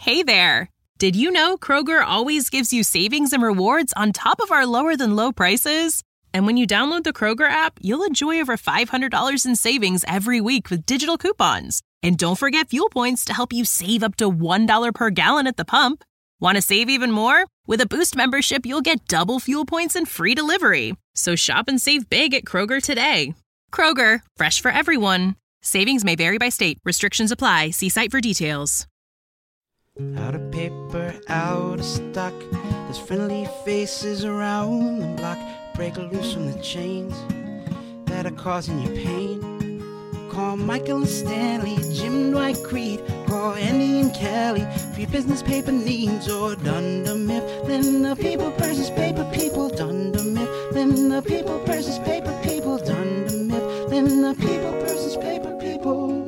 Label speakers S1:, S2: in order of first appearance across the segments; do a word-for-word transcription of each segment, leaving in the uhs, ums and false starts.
S1: Hey there! Did you know Kroger always gives you savings and rewards on top of our lower-than-low prices? And when you download the Kroger app, you'll enjoy over five hundred dollars in savings every week with digital coupons. And don't forget fuel points to help you save up to one dollar per gallon at the pump. Want to save even more? With a Boost membership, you'll get double fuel points and free delivery. So shop and save big at Kroger today. Kroger, fresh for everyone. Savings may vary by state. Restrictions apply. See site for details.
S2: Out of paper, out of stock. There's friendly faces around the block. Break loose from the chains that are causing you pain. Call Michael and Stanley, Jim, Dwight, Creed. Call Andy and Kelly for your business paper needs. Or Dunder Mifflin, the people versus paper people. Dunder Mifflin, the people versus paper people. Dunder Mifflin, the people versus paper people.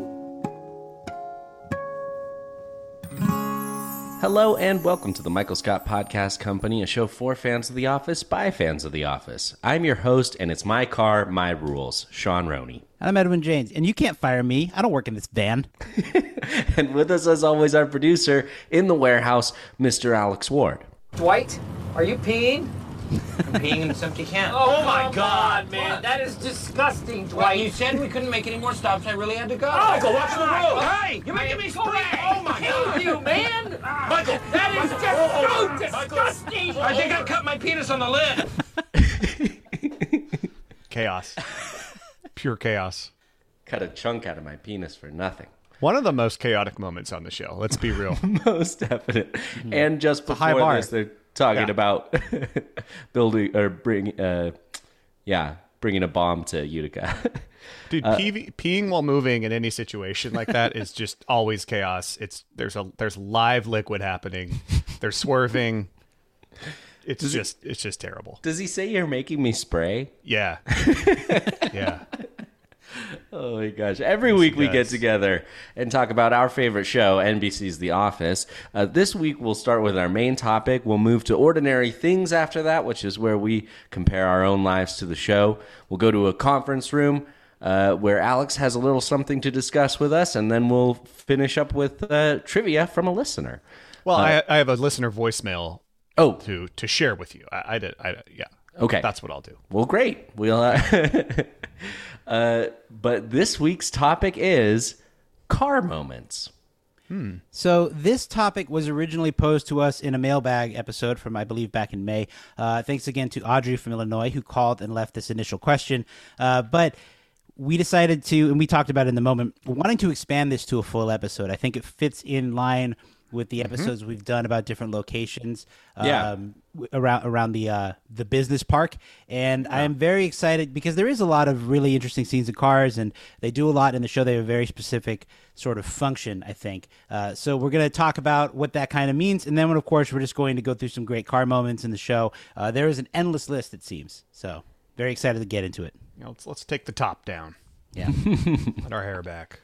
S3: Hello and welcome to the Michael Scott Podcast Company, a show for fans of The Office by fans of The Office. I'm your host, and it's my car, my rules, Sean Roney.
S2: I'm Edwin James, and you can't fire me. I don't work in this van.
S3: And with us, as always, our producer in the warehouse, Mister Alex Ward.
S4: Dwight, are you peeing?
S5: I'm peeing in this empty can.
S4: Oh, my God, man. That is disgusting, Dwight.
S5: Well, you said we couldn't make any more stops. I really had to go.
S4: Michael,
S5: watch the road.
S4: Hey,
S5: you're making me spray.
S4: Oh, my God. you, man.
S5: Michael,
S4: that is
S5: Michael,
S4: just
S5: oh,
S4: so
S5: oh,
S4: disgusting.
S5: Michael. I think I cut my penis on the lid.
S6: Chaos. Pure chaos.
S3: Cut a chunk out of my penis for nothing.
S6: One of the most chaotic moments on the show. Let's be real.
S3: Most definite. Mm-hmm. And just
S6: high
S3: before
S6: bar.
S3: this, they're talking
S6: Yeah.
S3: about building or bring, uh, yeah, bringing a bomb to Utica.
S6: Dude,
S3: Uh,
S6: pee- peeing while moving in any situation like that is just always chaos. It's there's a there's live liquid happening. They're swerving. It's
S3: Does
S6: just it's just terrible.
S3: Does he say you're making me spray?
S6: Yeah. Yeah.
S3: Oh my gosh. Every
S6: Yes,
S3: week
S6: he
S3: we get
S6: does.
S3: together and talk about our favorite show, N B C's The Office. Uh, this week we'll start with our main topic. We'll move to ordinary things after that, which is where we compare our own lives to the show. We'll go to a conference room uh, where Alex has a little something to discuss with us, and then we'll finish up with uh, trivia from a listener.
S6: Well,
S3: Uh,
S6: I I have a listener voicemail
S3: Oh,
S6: to to share with you. I, I did I yeah.
S3: Okay.
S6: That's what I'll do.
S3: well, great. We'll. Uh, uh, but this week's topic is car moments.
S2: So this topic was originally posed to us in a mailbag episode from, I believe, back in May. Uh, thanks again to Audrey from Illinois who called and left this initial question. Uh, but we decided to, and we talked about it in the moment, wanting to expand this to a full episode. I think it fits in line with the episodes we've done about different locations
S3: Yeah.
S2: um, w- around around the uh, the business park. And I am very excited because there is a lot of really interesting scenes in cars, and they do a lot in the show. They have a very specific sort of function, I think. Uh, so we're going to talk about what that kind of means. And then, of course, we're just going to go through some great car moments in the show. Uh, there is an endless list, it seems. So very excited to get into it.
S6: You know, let's let's take the top down.
S2: Yeah.
S6: Let our hair back.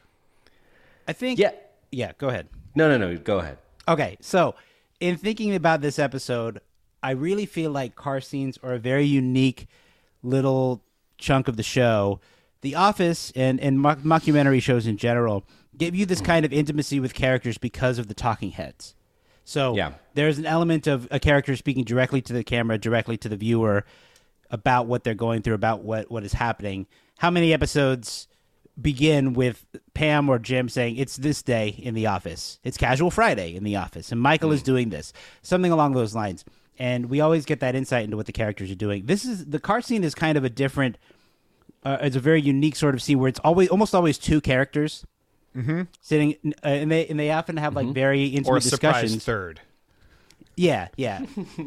S2: I think.
S3: Yeah.
S2: Yeah, go ahead.
S3: No, no, no. Go ahead.
S2: Okay, so in thinking about this episode, I really feel like car scenes are a very unique little chunk of the show. The Office and, and mock- mockumentary shows in general give you this kind of intimacy with characters because of the talking heads. So
S3: Yeah.
S2: there's an element of a character speaking directly to the camera, directly to the viewer about what they're going through, about what, what is happening. How many episodes begin with Pam or Jim saying, it's this day in the office. It's casual Friday in the office. And Michael is doing this. Something along those lines. And we always get that insight into what the characters are doing. This is the car scene is kind of a different, uh, it's a very unique sort of scene where it's always almost always two characters
S6: Mm-hmm.
S2: sitting, uh, and they and they often have like very intimate
S6: Or a surprise
S2: discussions.
S6: third.
S2: Yeah, yeah.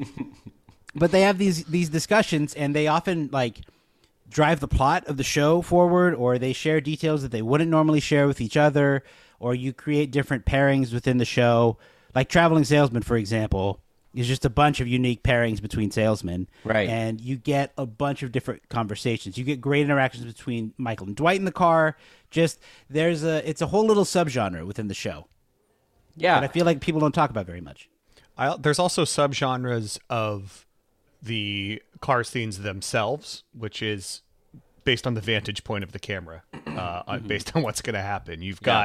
S2: But they have these these discussions, and they often like drive the plot of the show forward, or they share details that they wouldn't normally share with each other, or you create different pairings within the show. Like Traveling Salesman, for example, is just a bunch of unique pairings between salesmen.
S3: Right.
S2: And you get a bunch of different conversations. You get great interactions between Michael and Dwight in the car. Just there's a it's a whole little subgenre within the show
S3: Yeah.
S2: that I feel like people don't talk about very much.
S6: I, there's also subgenres of the car scenes themselves, which is based on the vantage point of the camera, uh, on- based on what's going to happen. You've got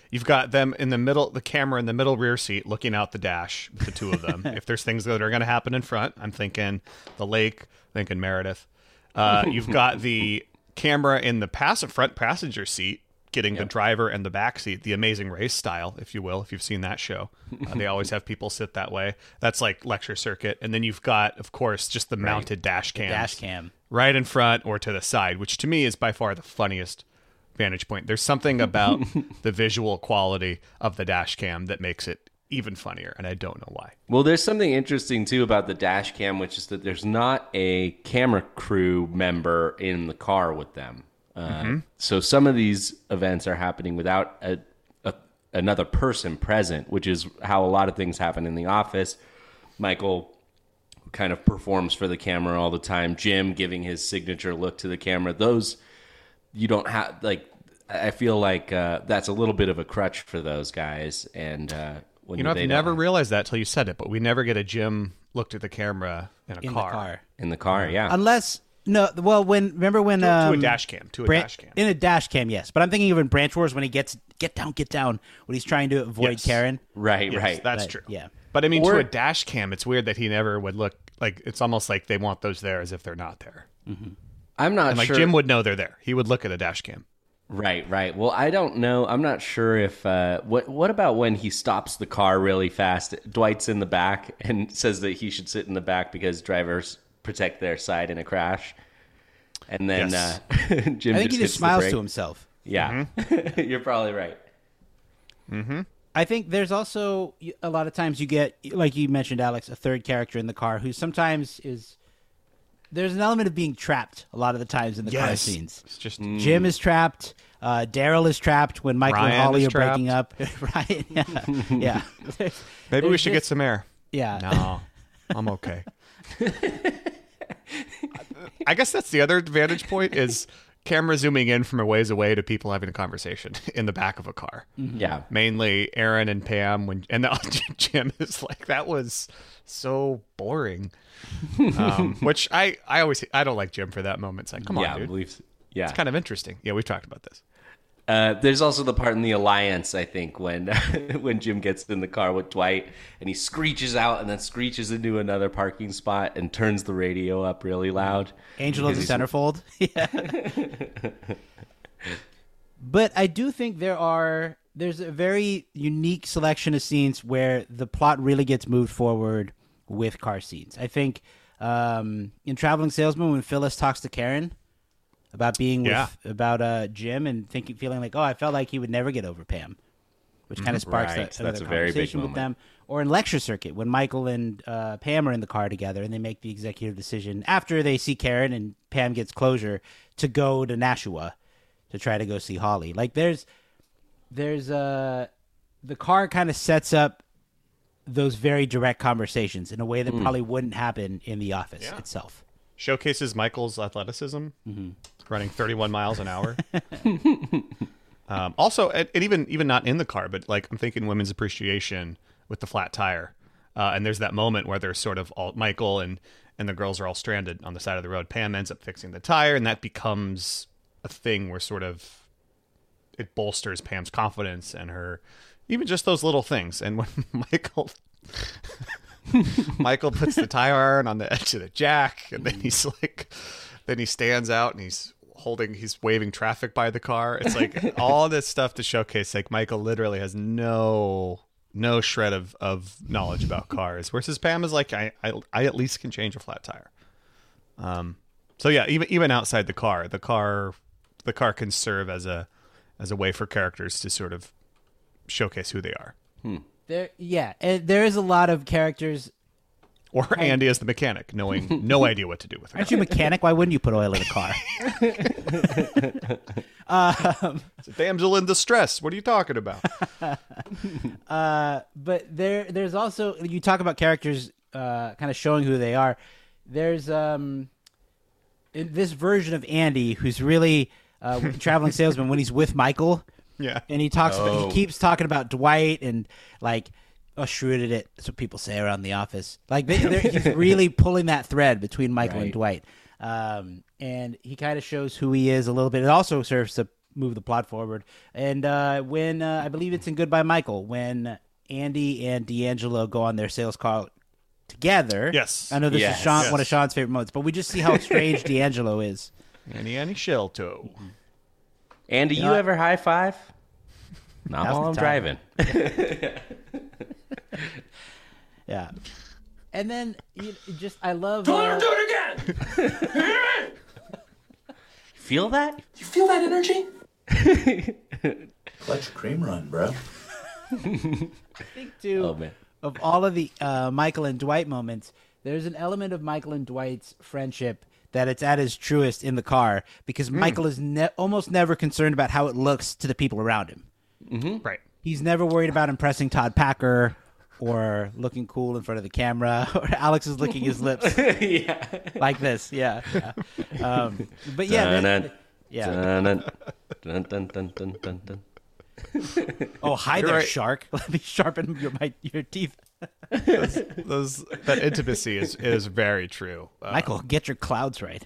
S6: You've got them in the middle, the camera in the middle rear seat looking out the dash, the two of them. If there's things that are going to happen in front, I'm thinking the lake, thinking Meredith. Uh, you've got the camera in the pass- front passenger seat, getting yep. the driver and the back seat, the Amazing Race style, if you will, if you've seen that show. Uh, they always have people sit that way. That's like lecture circuit. And then you've got, of course, just the right. mounted dash cam.
S7: Dash cam.
S6: Right in front or to the side, which to me is by far the funniest vantage point. There's something about the visual quality of the dash cam that makes it even funnier, and I don't know why.
S3: Well, there's something interesting, too, about the dash cam, which is that there's not a camera crew member in the car with them. Uh, mm-hmm. So some of these events are happening without a, a, another person present, which is how a lot of things happen in the office. Michael kind of performs for the camera all the time. Jim giving his signature look to the camera. Those, you don't have, like, I feel like uh, that's a little bit of a crutch for those guys. And uh, when
S6: you know,
S3: they
S6: I've never
S3: don't...
S6: realized that till you said it, but we never get a Jim look to the camera in a
S7: in
S6: car.
S7: The car.
S3: In the car, yeah.
S7: Unless... No, well, when remember when
S6: to,
S7: um,
S6: to a dash cam, to a
S7: Bran-
S6: dash cam,
S7: in a dash cam, yes. But I'm thinking of in Branch Wars when he gets get down, get down, when he's trying to avoid
S6: yes.
S7: Karen.
S3: Right,
S6: yes,
S3: right.
S6: That's
S7: right.
S6: true.
S7: Yeah,
S6: but I mean,
S3: or,
S6: to a dash cam, it's weird that he never would look like. It's almost like they want those there as if they're not there.
S7: Mm-hmm.
S3: I'm not
S6: and like
S3: sure.
S6: Jim would know they're there. He would look at a dash cam.
S3: Right, right. Well, I don't know. I'm not sure if uh, what. What about when he stops the car really fast? Dwight's in the back and says that he should sit in the back because drivers protect their side in a crash. And then
S6: yes.
S3: uh, Jim
S7: I think
S3: just
S7: he just smiles to himself.
S3: Yeah, mm-hmm. You're probably right.
S6: Mm-hmm.
S7: I think there's also a lot of times you get, like you mentioned, Alex, a third character in the car who sometimes is. There's an element of being trapped a lot of the times in the
S6: yes.
S7: car scenes.
S6: It's just
S7: mm. Jim is trapped. Uh, Daryl is trapped when Michael
S6: Ryan
S7: and Holly
S6: is
S7: are
S6: trapped.
S7: breaking up. Right? Yeah. yeah.
S6: Maybe
S7: There's
S6: we should
S7: just,
S6: get some air.
S7: Yeah.
S6: No, I'm okay. I guess that's the other vantage point is camera zooming in from a ways away to people having a conversation in the back of a car.
S3: Mm-hmm. Yeah.
S6: Mainly Aaron and Pam when and the, Jim is like, that was so boring. Um, which I, I always I don't like Jim for that moment. It's like, come on,
S3: yeah,
S6: dude.
S3: Believe, yeah.
S6: It's kind of interesting. Yeah, we've talked about this.
S3: Uh, there's also the part in the Alliance, I think, when when Jim gets in the car with Dwight and he screeches out and then screeches into another parking spot and turns the radio up really loud.
S7: Angel of the Centerfold. Yeah. But I do think there are there's a very unique selection of scenes where the plot really gets moved forward with car scenes. I think um, in Traveling Salesman, when Phyllis talks to Karen about being with
S6: yeah.
S7: about uh, Jim and thinking, feeling like, oh, I felt like he would never get over Pam, which kind of sparks
S3: right.
S7: that another
S3: That's a very big
S7: conversation with
S3: moment.
S7: them. Or in Lecture Circuit, when Michael and uh, Pam are in the car together and they make the executive decision after they see Karen and Pam gets closure to go to Nashua to try to go see Holly. Like there's, there's uh, the car kind of sets up those very direct conversations in a way that mm. probably wouldn't happen in the office
S6: yeah.
S7: itself.
S6: Showcases Michael's athleticism, mm-hmm. running thirty-one miles an hour. um, also, and, and even even not in the car, but like I'm thinking women's appreciation with the flat tire. Uh, and there's that moment where there's sort of all Michael and, and the girls are all stranded on the side of the road. Pam ends up fixing the tire, and that becomes a thing where sort of it bolsters Pam's confidence and her, even just those little things. And when Michael Michael puts the tire iron on the edge of the jack, and then he's like, then he stands out and he's holding, he's waving traffic by the car. It's like all this stuff to showcase, like Michael literally has no no shred of, of knowledge about cars. Versus Pam is like, I, I I at least can change a flat tire. Um, so yeah, even even outside the car, the car the car can serve as a as a way for characters to sort of showcase who they are.
S3: Hmm.
S7: There, yeah, and there is a lot of characters.
S6: Or Andy as the mechanic, knowing no idea what to do with her.
S7: Aren't you a mechanic? Why wouldn't you put oil in a car? um,
S6: It's a damsel in distress. What are you talking about?
S7: uh, but there, there's also, you talk about characters uh, kind of showing who they are. There's um, in this version of Andy who's really uh, traveling salesman when he's with Michael.
S6: Yeah.
S7: And he talks about,
S3: Oh.
S7: he keeps talking about Dwight and like, oh, shrewded it. That's what people say around the office. Like they, they're, he's really pulling that thread between Michael
S3: Right.
S7: and Dwight. Um, and he kind of shows who he is a little bit. It also serves to move the plot forward. And uh, when uh, I believe it's in Goodbye Michael, when Andy and D'Angelo go on their sales call together.
S6: Yes.
S7: I know this
S3: Yes.
S7: is Sean,
S6: Yes.
S7: one of Sean's favorite moments, but we just see how strange D'Angelo is.
S6: Annie Annie Shelto.
S3: Andy, you
S7: know, I-
S3: ever high five? Not
S7: Now's
S3: while
S7: the
S3: I'm
S7: time.
S3: driving.
S7: Yeah. And then you, just I love.
S5: Don't
S7: uh,
S5: let her do it again!
S3: Feel that?
S5: You feel that energy?
S8: Let your cream run, bro.
S7: think too
S3: Oh, man.
S7: of all of the uh, Michael and Dwight moments, there's an element of Michael and Dwight's friendship that it's at its truest in the car because Michael is ne- almost never concerned about how it looks to the people around him.
S6: Right.
S7: He's never worried about impressing Todd Packer or looking cool in front of the camera, or Alex is licking his lips
S3: Yeah.
S7: like this. Yeah. yeah. Um, but yeah.
S3: Dun,
S7: that- yeah.
S3: dun, dun, dun, dun, dun, dun, dun, dun.
S7: Oh, hi
S6: You're
S7: there,
S6: right.
S7: shark. Let me sharpen your my, your teeth.
S6: Those that intimacy is is very true. Uh,
S7: Michael, get your clouds right.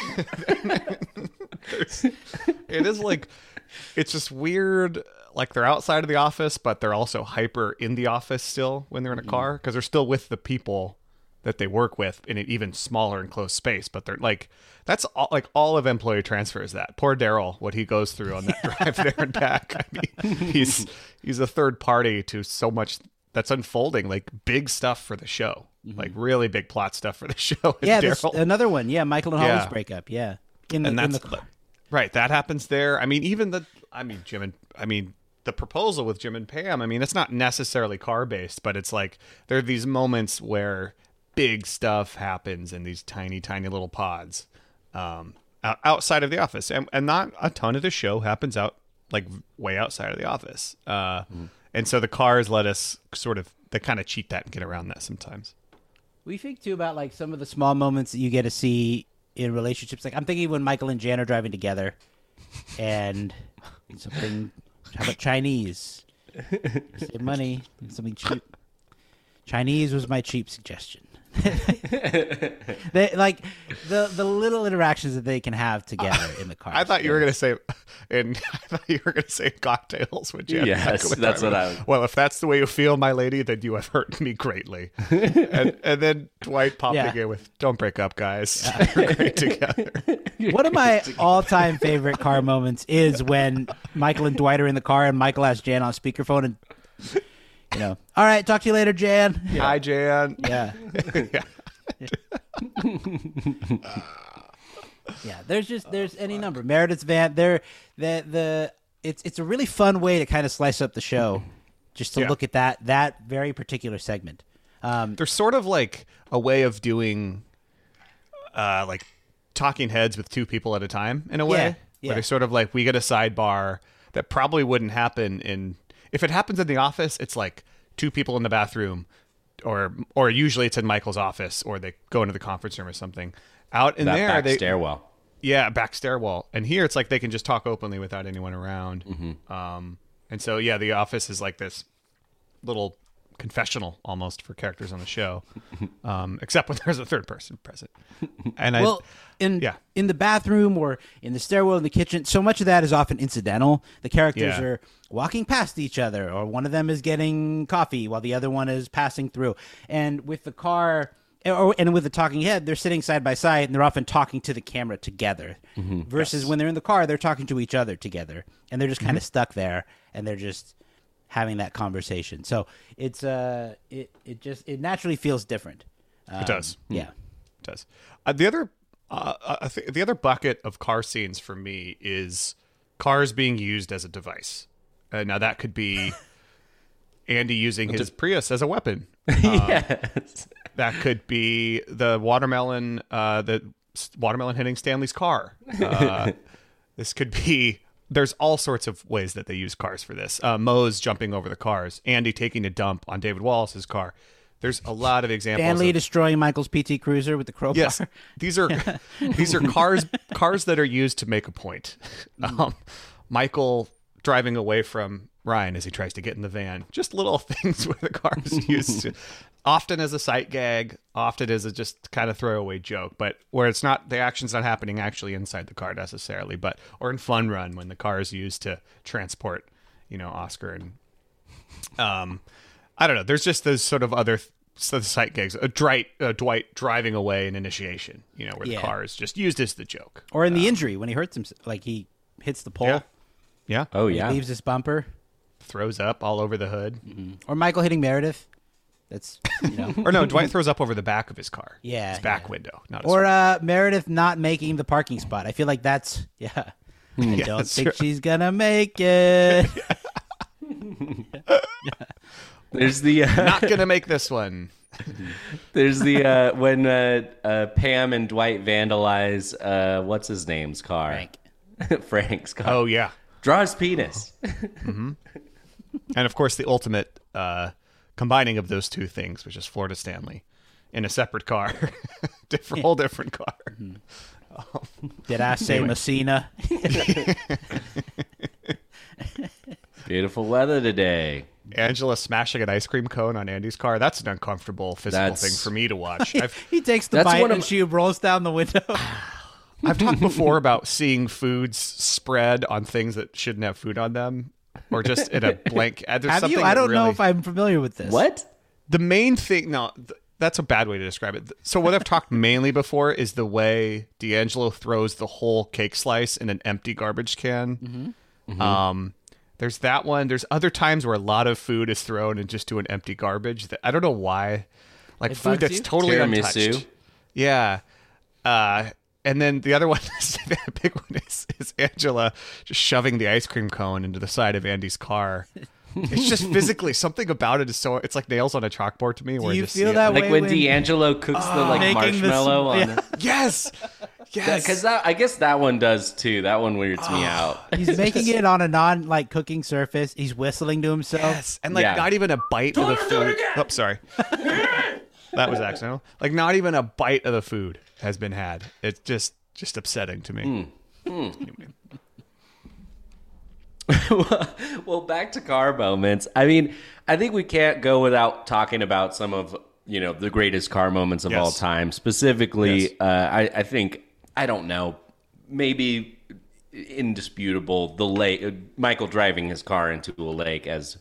S6: it is like it's just weird. Like they're outside of the office, but they're also hyper in the office still when they're in a car because they're still with the people that they work with in an even smaller enclosed space. But they're like that's all, like all of employee transfer is that. Poor Daryl, what he goes through on that drive there and back. I mean, he's he's a third party to so much that's unfolding, like big stuff for the show, like really big plot stuff for the show. And
S7: Yeah, this,
S6: Daryl-
S7: another one. Yeah, Michael and Holly's
S6: Yeah.
S7: breakup. Yeah, in the,
S6: and
S7: in
S6: that's
S7: the
S6: right. That happens there. I mean, even the I mean Jim and I mean the proposal with Jim and Pam. I mean, it's not necessarily car based, but it's like there are these moments where big stuff happens in these tiny, tiny little pods um, out, outside of the office, and and not a ton of the show happens out like way outside of the office. Uh, And so the cars let us sort of they kind of cheat that and get around that sometimes.
S7: We think too about like some of the small moments that you get to see in relationships. Like I'm thinking when Michael and Jan are driving together, and something. How about Chinese? Save money. Something cheap. Chinese was my cheap suggestion. They like the the little interactions that they can have together in the car.
S6: I thought you were gonna say, and I thought you were gonna say cocktails with Jan.
S3: Yes,
S6: Michael
S3: that's
S6: driving.
S3: what I was-
S6: Well, if that's the way you feel, my lady, then you have hurt me greatly. and, and then Dwight popping
S7: Yeah.
S6: in with, "Don't break up, guys. We're great together."
S7: One of my all-time favorite car moments is when Michael and Dwight are in the car and Michael has Jan on speakerphone and you know, all right, talk to you later, Jan.
S6: Hi, Jan.
S7: Yeah.
S6: Yeah.
S7: Yeah, there's just there's any number. Meredith's van. There, the the it's it's a really fun way to kind of slice up the show, just to
S6: Yeah.
S7: look at that that very particular segment. Um,
S6: There's sort of like a way of doing, uh, like talking heads with two people at a time in a way.
S7: Yeah, yeah.
S6: Where they're sort of like, we get a sidebar that probably wouldn't happen in, if it happens in the office, it's like two people in the bathroom, or or usually it's in Michael's office, or they go into the conference room or something. Out in
S3: That
S6: there,
S3: back
S6: they
S3: stairwell.
S6: yeah, back stairwell. And here it's like they can just talk openly without anyone around.
S3: Mm-hmm.
S6: Um, and so yeah, the office is like this little confessional almost for characters on the show, um, except when there's a third person present. And I
S7: well, in
S6: yeah.
S7: in the bathroom or in the stairwell in the kitchen, so much of that is often incidental. The characters
S6: Yeah.
S7: are walking past each other, or one of them is getting coffee while the other one is passing through. And with the car, or, and with the talking head, they're sitting side by side, and they're often talking to the camera together. Versus when they're in the car, they're talking to each other together, and they're just kind of stuck there, and they're just having that conversation. So it's uh, it it just it naturally feels different. Um,
S6: It does.
S7: yeah.
S6: It does. Uh, the other, uh, I think the other bucket of car scenes for me is cars being used as a device. Uh, now that could be Andy using his Prius as a weapon.
S3: Yes.
S6: That could be the watermelon, uh, the s- watermelon hitting Stanley's car. Uh, this could be. There's all sorts of ways that they use cars for this. Uh, Mose jumping over the cars. Andy taking a dump on David Wallace's car. There's a lot of examples.
S7: Stanley
S6: of,
S7: destroying Michael's P T Cruiser with the crowbar.
S6: yes, these are these are cars cars that are used to make a point. Um, Michael driving away from Ryan as he tries to get in the van. Just little things where the car is used to often as a sight gag, often as a just kind of throwaway joke, but where it's not, the action's not happening actually inside the car necessarily, but, or in Fun Run when the car is used to transport, you know, Oscar and, um, I don't know. There's just those sort of other so the sight gags. Uh, Dwight, uh, Dwight driving away in Initiation, you know, where
S7: Yeah.
S6: the car is just used as the joke.
S7: Or in the injury when he hurts himself, like he hits the pole,
S6: Yeah. Yeah.
S3: Oh
S7: he
S3: yeah.
S7: leaves his bumper.
S6: Throws up all over the hood.
S7: Or Michael hitting Meredith. That's, you know.
S6: Or no, Dwight throws up over the back of his car.
S7: Yeah,
S6: His back
S7: yeah.
S6: window. Not his
S7: Or
S6: front.
S7: uh, Meredith not making the parking spot. I feel like that's, yeah. I
S6: Yeah,
S7: don't
S6: that's
S7: think
S6: true.
S7: she's going to make it.
S3: There's the uh,
S6: Not going to make this one.
S3: there's the uh, when uh, uh, Pam and Dwight vandalize uh, what's his name's car.
S7: Frank.
S3: Frank's car.
S6: Oh, yeah.
S3: Draw his penis.
S6: And of course, the ultimate uh, combining of those two things, which is Florida Stanley in a separate car. different, whole different car.
S7: Did I say Messina?
S3: Beautiful weather today.
S6: Angela smashing an ice cream cone on Andy's car. That's an uncomfortable physical
S3: That's-
S6: thing for me to watch. I've,
S7: He takes the
S3: That's
S7: bite
S3: one of
S7: and
S3: my-
S7: she rolls down the window.
S6: I've talked before about seeing foods spread on things that shouldn't have food on them, or just in a blank. uh, There's
S7: Have
S6: something
S7: you? I
S6: that
S7: don't know
S6: really-
S7: if I'm familiar with this.
S3: What?
S6: The main thing, no, th- that's a bad way to describe it. So what I've talked mainly before is the way D'Angelo throws the whole cake slice in an empty garbage can.
S7: Mm-hmm.
S6: Um, there's that one. There's other times where a lot of food is thrown and just to an empty garbage. That I don't know why, like
S7: It
S6: food
S7: bugs
S6: that's
S7: you?
S6: totally
S3: Tiramisu.
S6: untouched. Yeah. Uh, and then the other one, is, the big one is, is Angela just shoving the ice cream cone into the side of Andy's car. It's just physically something about it is so. It's like nails on a chalkboard to me. Where
S7: Do you
S6: I just
S7: feel
S6: see it.
S7: that
S3: Like
S7: way
S3: when
S7: when-
S3: D'Angelo cooks the like
S7: Making this-
S3: marshmallow on
S7: yeah.
S3: the
S6: Yes, yes.
S3: because that I guess that one does too. That one weirds me out.
S7: He's making it on a non like cooking surface. He's whistling to himself.
S6: Yes, and like
S3: Yeah.
S6: not even a bite of the food. Oh, sorry. That was accidental. Like not even a bite of the food has been had. It's just just upsetting to me.
S3: Well, back to car moments. I mean, I think we can't go without talking about some of you know the greatest car moments of
S6: Yes.
S3: all time. Specifically,
S6: Yes.
S3: uh, I, I think I don't know, maybe indisputable the lake. uh, Michael driving his car into a lake as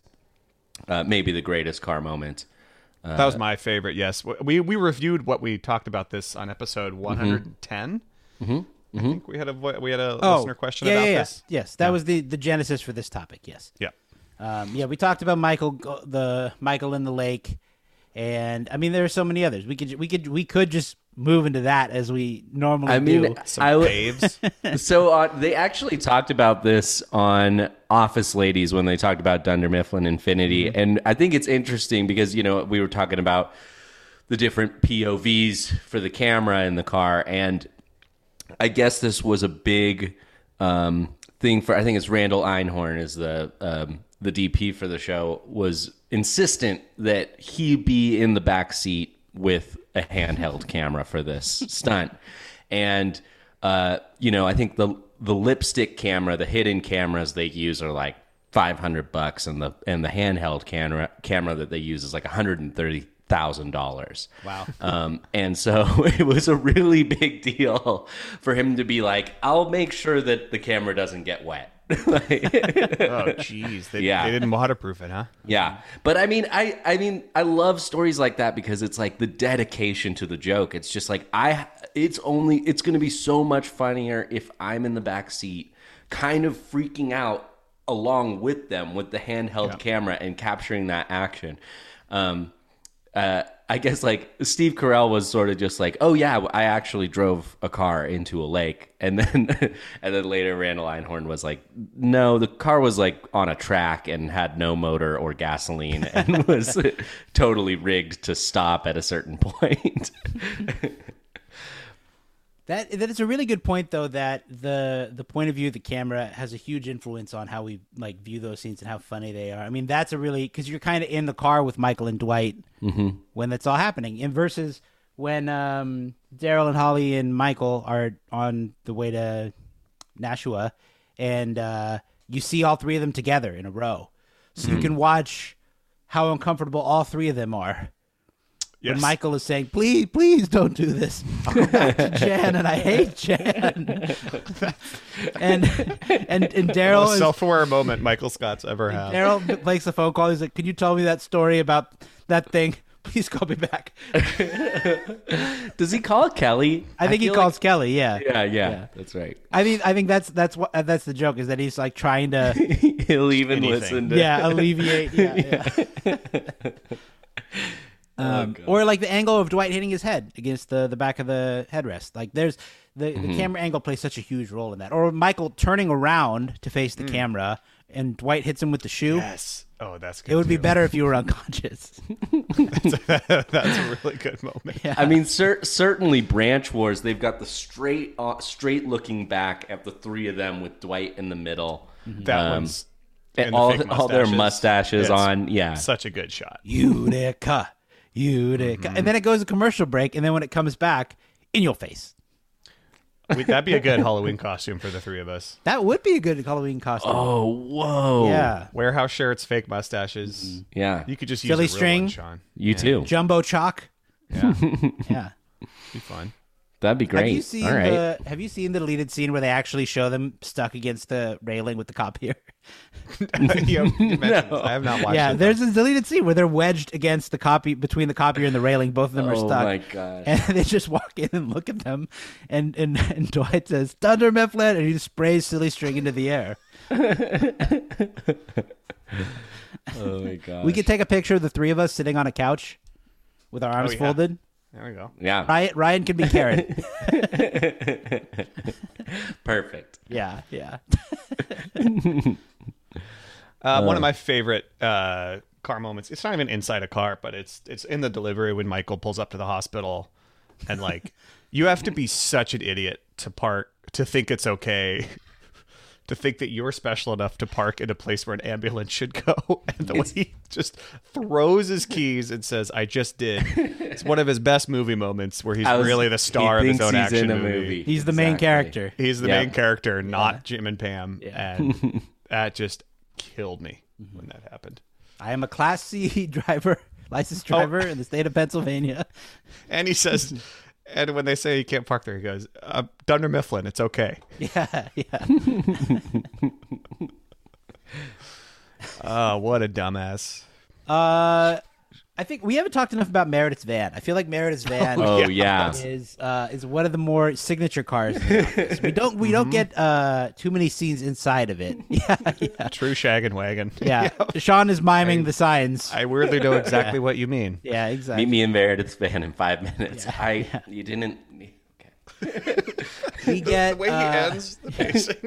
S3: uh, maybe the greatest car moment.
S6: That was my favorite. Yes, we we reviewed what we talked about this on episode one hundred ten. Mm-hmm. I think we had a vo- we had a listener question
S7: yeah,
S6: about
S7: yeah, yeah.
S6: this.
S7: Yes, that was the, the genesis for this topic. Yes.
S6: Yeah.
S7: Um, yeah, we talked about Michael, go- the Michael in the lake, and I mean there are so many others. We could we could we could just move into that as we normally
S3: I mean,
S7: do.
S6: Some
S3: I w-
S6: faves.
S3: So uh, they actually talked about this on Office Ladies when they talked about Dunder Mifflin Infinity, and I think it's interesting because you know we were talking about the different P O Vs for the camera in the car, and I guess this was a big um, thing for. I think it's Randall Einhorn is the um, the D P for the show, was insistent that he be in the back seat with a handheld camera for this stunt, and uh, you know I think the the lipstick camera, the hidden cameras they use are like five hundred bucks, and the and the handheld camera camera that they use is like one hundred and thirty thousand dollars.
S7: Wow.
S3: Um, and so it was a really big deal for him to be like, I'll make sure that the camera doesn't get wet. Like,
S6: Oh, jeez. They,
S3: Yeah.
S6: they didn't waterproof it, huh?
S3: yeah. But I mean, I, I mean, I love stories like that because it's like the dedication to the joke. It's just like, I, it's only, it's going to be so much funnier if I'm in the back seat kind of freaking out along with them with the handheld camera and capturing that action. Um, Uh, I guess like Steve Carell was sort of just like, oh yeah, I actually drove a car into a lake, and then and then later Randall Einhorn was like, no, the car was like on a track and had no motor or gasoline and was totally rigged to stop at a certain point.
S7: That that is a really good point, though. That the the point of view of the camera has a huge influence on how we like view those scenes and how funny they are. I mean, that's a really because you're kind of in the car with Michael and Dwight when that's all happening, and versus when um, Daryl and Holly and Michael are on the way to Nashua, and uh, you see all three of them together in a row, so you can watch how uncomfortable all three of them are.
S6: Yes.
S7: when Michael is saying, "Please, please don't do this. I'll go back to Jan, and I hate Jan." and and and Daryl
S6: Most
S7: is
S6: self-aware moment Michael Scott's ever had.
S7: Daryl makes a phone call. He's like, "Can you tell me that story about that thing? Please call me back."
S3: Does he call it Kelly?
S7: I think he
S3: feel
S7: calls
S3: like-
S7: Kelly. Yeah.
S3: Yeah, yeah,
S7: Yeah.
S3: that's right.
S7: I mean, I think that's that's what that's the joke is that he's like trying to
S3: He'll even
S6: Anything.
S3: listen to.
S7: yeah alleviate yeah, yeah. Um,
S3: God.
S7: or like the angle of Dwight hitting his head against the, the back of the headrest. Like there's the,
S3: Mm-hmm.
S7: the camera angle plays such a huge role in that. Or Michael turning around to face the camera and Dwight hits him with the shoe.
S6: Yes. Oh, that's good.
S7: It would be
S6: too.
S7: better if you were unconscious.
S6: That's a really good moment.
S3: I mean, cer- certainly Branch Wars. They've got the straight, uh, straight looking back at the three of them with Dwight in the middle.
S6: That
S3: Um,
S6: one's
S3: and
S6: and the
S3: all,
S6: fake
S3: all their
S6: mustaches.
S3: mustaches
S6: It's
S3: on. Yeah,
S6: Such a good shot.
S7: Utica. Utica.
S3: Mm-hmm.
S7: And then it goes to commercial break. And then when it comes back, in your face.
S6: We, that'd be a good Halloween costume for the three of us.
S7: That would be a good Halloween costume.
S3: Oh, whoa.
S7: Yeah.
S6: Warehouse shirts, fake mustaches.
S3: Yeah.
S6: You could just
S7: Philly
S6: use a real
S7: string.
S6: one, Sean.
S3: You too.
S7: Jumbo chalk.
S6: Yeah,
S7: Yeah.
S6: be fun.
S3: That'd be great.
S7: Have you seen
S3: All right.
S7: the Have you seen the deleted scene where they actually show them stuck against the railing with the copier?
S6: you, you mentioned this. I have not watched
S7: yeah,
S6: it.
S7: there's a deleted scene where they're wedged against the copy between the copier and the railing. Both of them are
S3: Oh,
S7: stuck.
S3: my God.
S7: And they just walk in and look at them, and and, and Dwight says "Thunder Mifflin," and he just sprays Silly String into the air.
S3: Oh my god.
S7: We could take a picture of the three of us sitting on a couch with our arms
S6: yeah.
S7: folded.
S6: There we go.
S3: Yeah.
S7: Ryan, Ryan can be Karen.
S3: Perfect.
S7: yeah, yeah.
S6: Uh, one of my favorite uh, car moments. It's not even inside a car, but it's it's in the delivery when Michael pulls up to the hospital, and like, you have to be such an idiot to park to think it's okay, to think that you're special enough to park in a place where an ambulance should go, and the way he just throws his keys and says, "I just did." It's one of his best movie moments where he's
S3: I was-
S6: really the star
S3: he
S6: of his
S3: thinks
S6: own
S3: he's
S6: action
S3: in a
S6: movie.
S3: movie.
S7: He's the main
S3: Exactly.
S7: character.
S6: He's the
S3: Yeah.
S6: main character, not Jim and Pam,
S7: Yeah.
S6: and that just killed me
S3: Mm-hmm.
S6: when that happened.
S7: I am a Class C driver, licensed driver in the state of Pennsylvania.
S6: And he says, and when they say he can't park there, he goes, uh, Dunder Mifflin, it's okay.
S7: Yeah, yeah.
S6: Oh, what a dumbass.
S7: Uh, I think we haven't talked enough about Meredith's van. I feel like Meredith's van
S3: Oh yeah.
S7: is uh, is one of the more signature cars. In the office. We don't we don't get uh, too many scenes inside of it. Yeah, yeah,
S6: True shag and wagon.
S7: yeah. Sean is miming the signs.
S6: I weirdly know exactly what you mean.
S7: yeah, exactly.
S3: Meet me in Meredith's van in five minutes.
S7: Yeah,
S3: I
S7: yeah.
S3: you didn't. Okay.
S7: We get
S6: The way he
S7: uh,
S6: ends the pacing.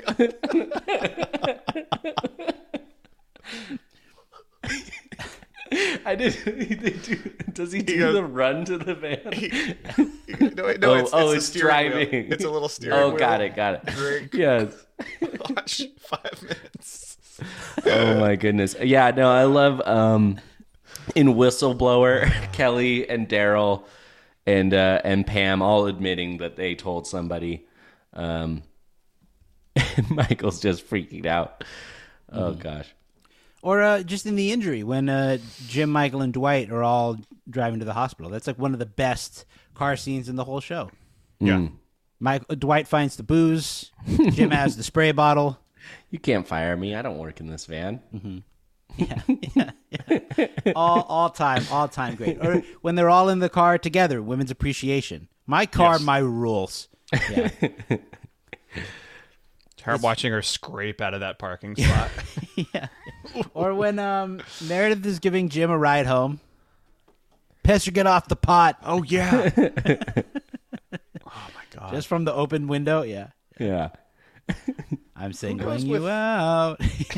S3: I did. They do, does he do
S6: goes-
S3: the run to the van?
S6: no, wait, no,
S3: Oh,
S6: it's,
S3: oh,
S6: it's,
S3: it's
S6: the steering wheel.
S3: driving.
S6: It's a little steering
S3: Oh,
S6: wheel.
S3: got it, got it.
S6: Drink.
S3: Yes.
S6: Watch five minutes.
S3: Oh my goodness. Yeah, no, I love um in Whistleblower, Kelly and Daryl and uh and Pam all admitting that they told somebody. Um and Michael's just freaking out. Oh gosh.
S7: or uh, just in the injury when uh, Jim, Michael, and Dwight are all driving to the hospital. That's like one of the best car scenes in the whole show.
S6: Yeah.
S7: Mike, Dwight finds the booze. Jim has the spray bottle.
S3: You can't fire me. I don't work in this van.
S7: Yeah, yeah, yeah. all all time, all time great. Or when they're all in the car together, women's appreciation. My car,
S6: Yes.
S7: my rules. Yeah,
S6: Her watching her scrape out of that parking spot.
S7: yeah. Or when um, Meredith is giving Jim a ride home. Piss or get off the pot.
S6: Oh, yeah. Oh, my God.
S7: Just from the open window. Yeah,
S3: Yeah.
S7: I'm singling
S6: goes
S7: you
S6: with-
S7: out.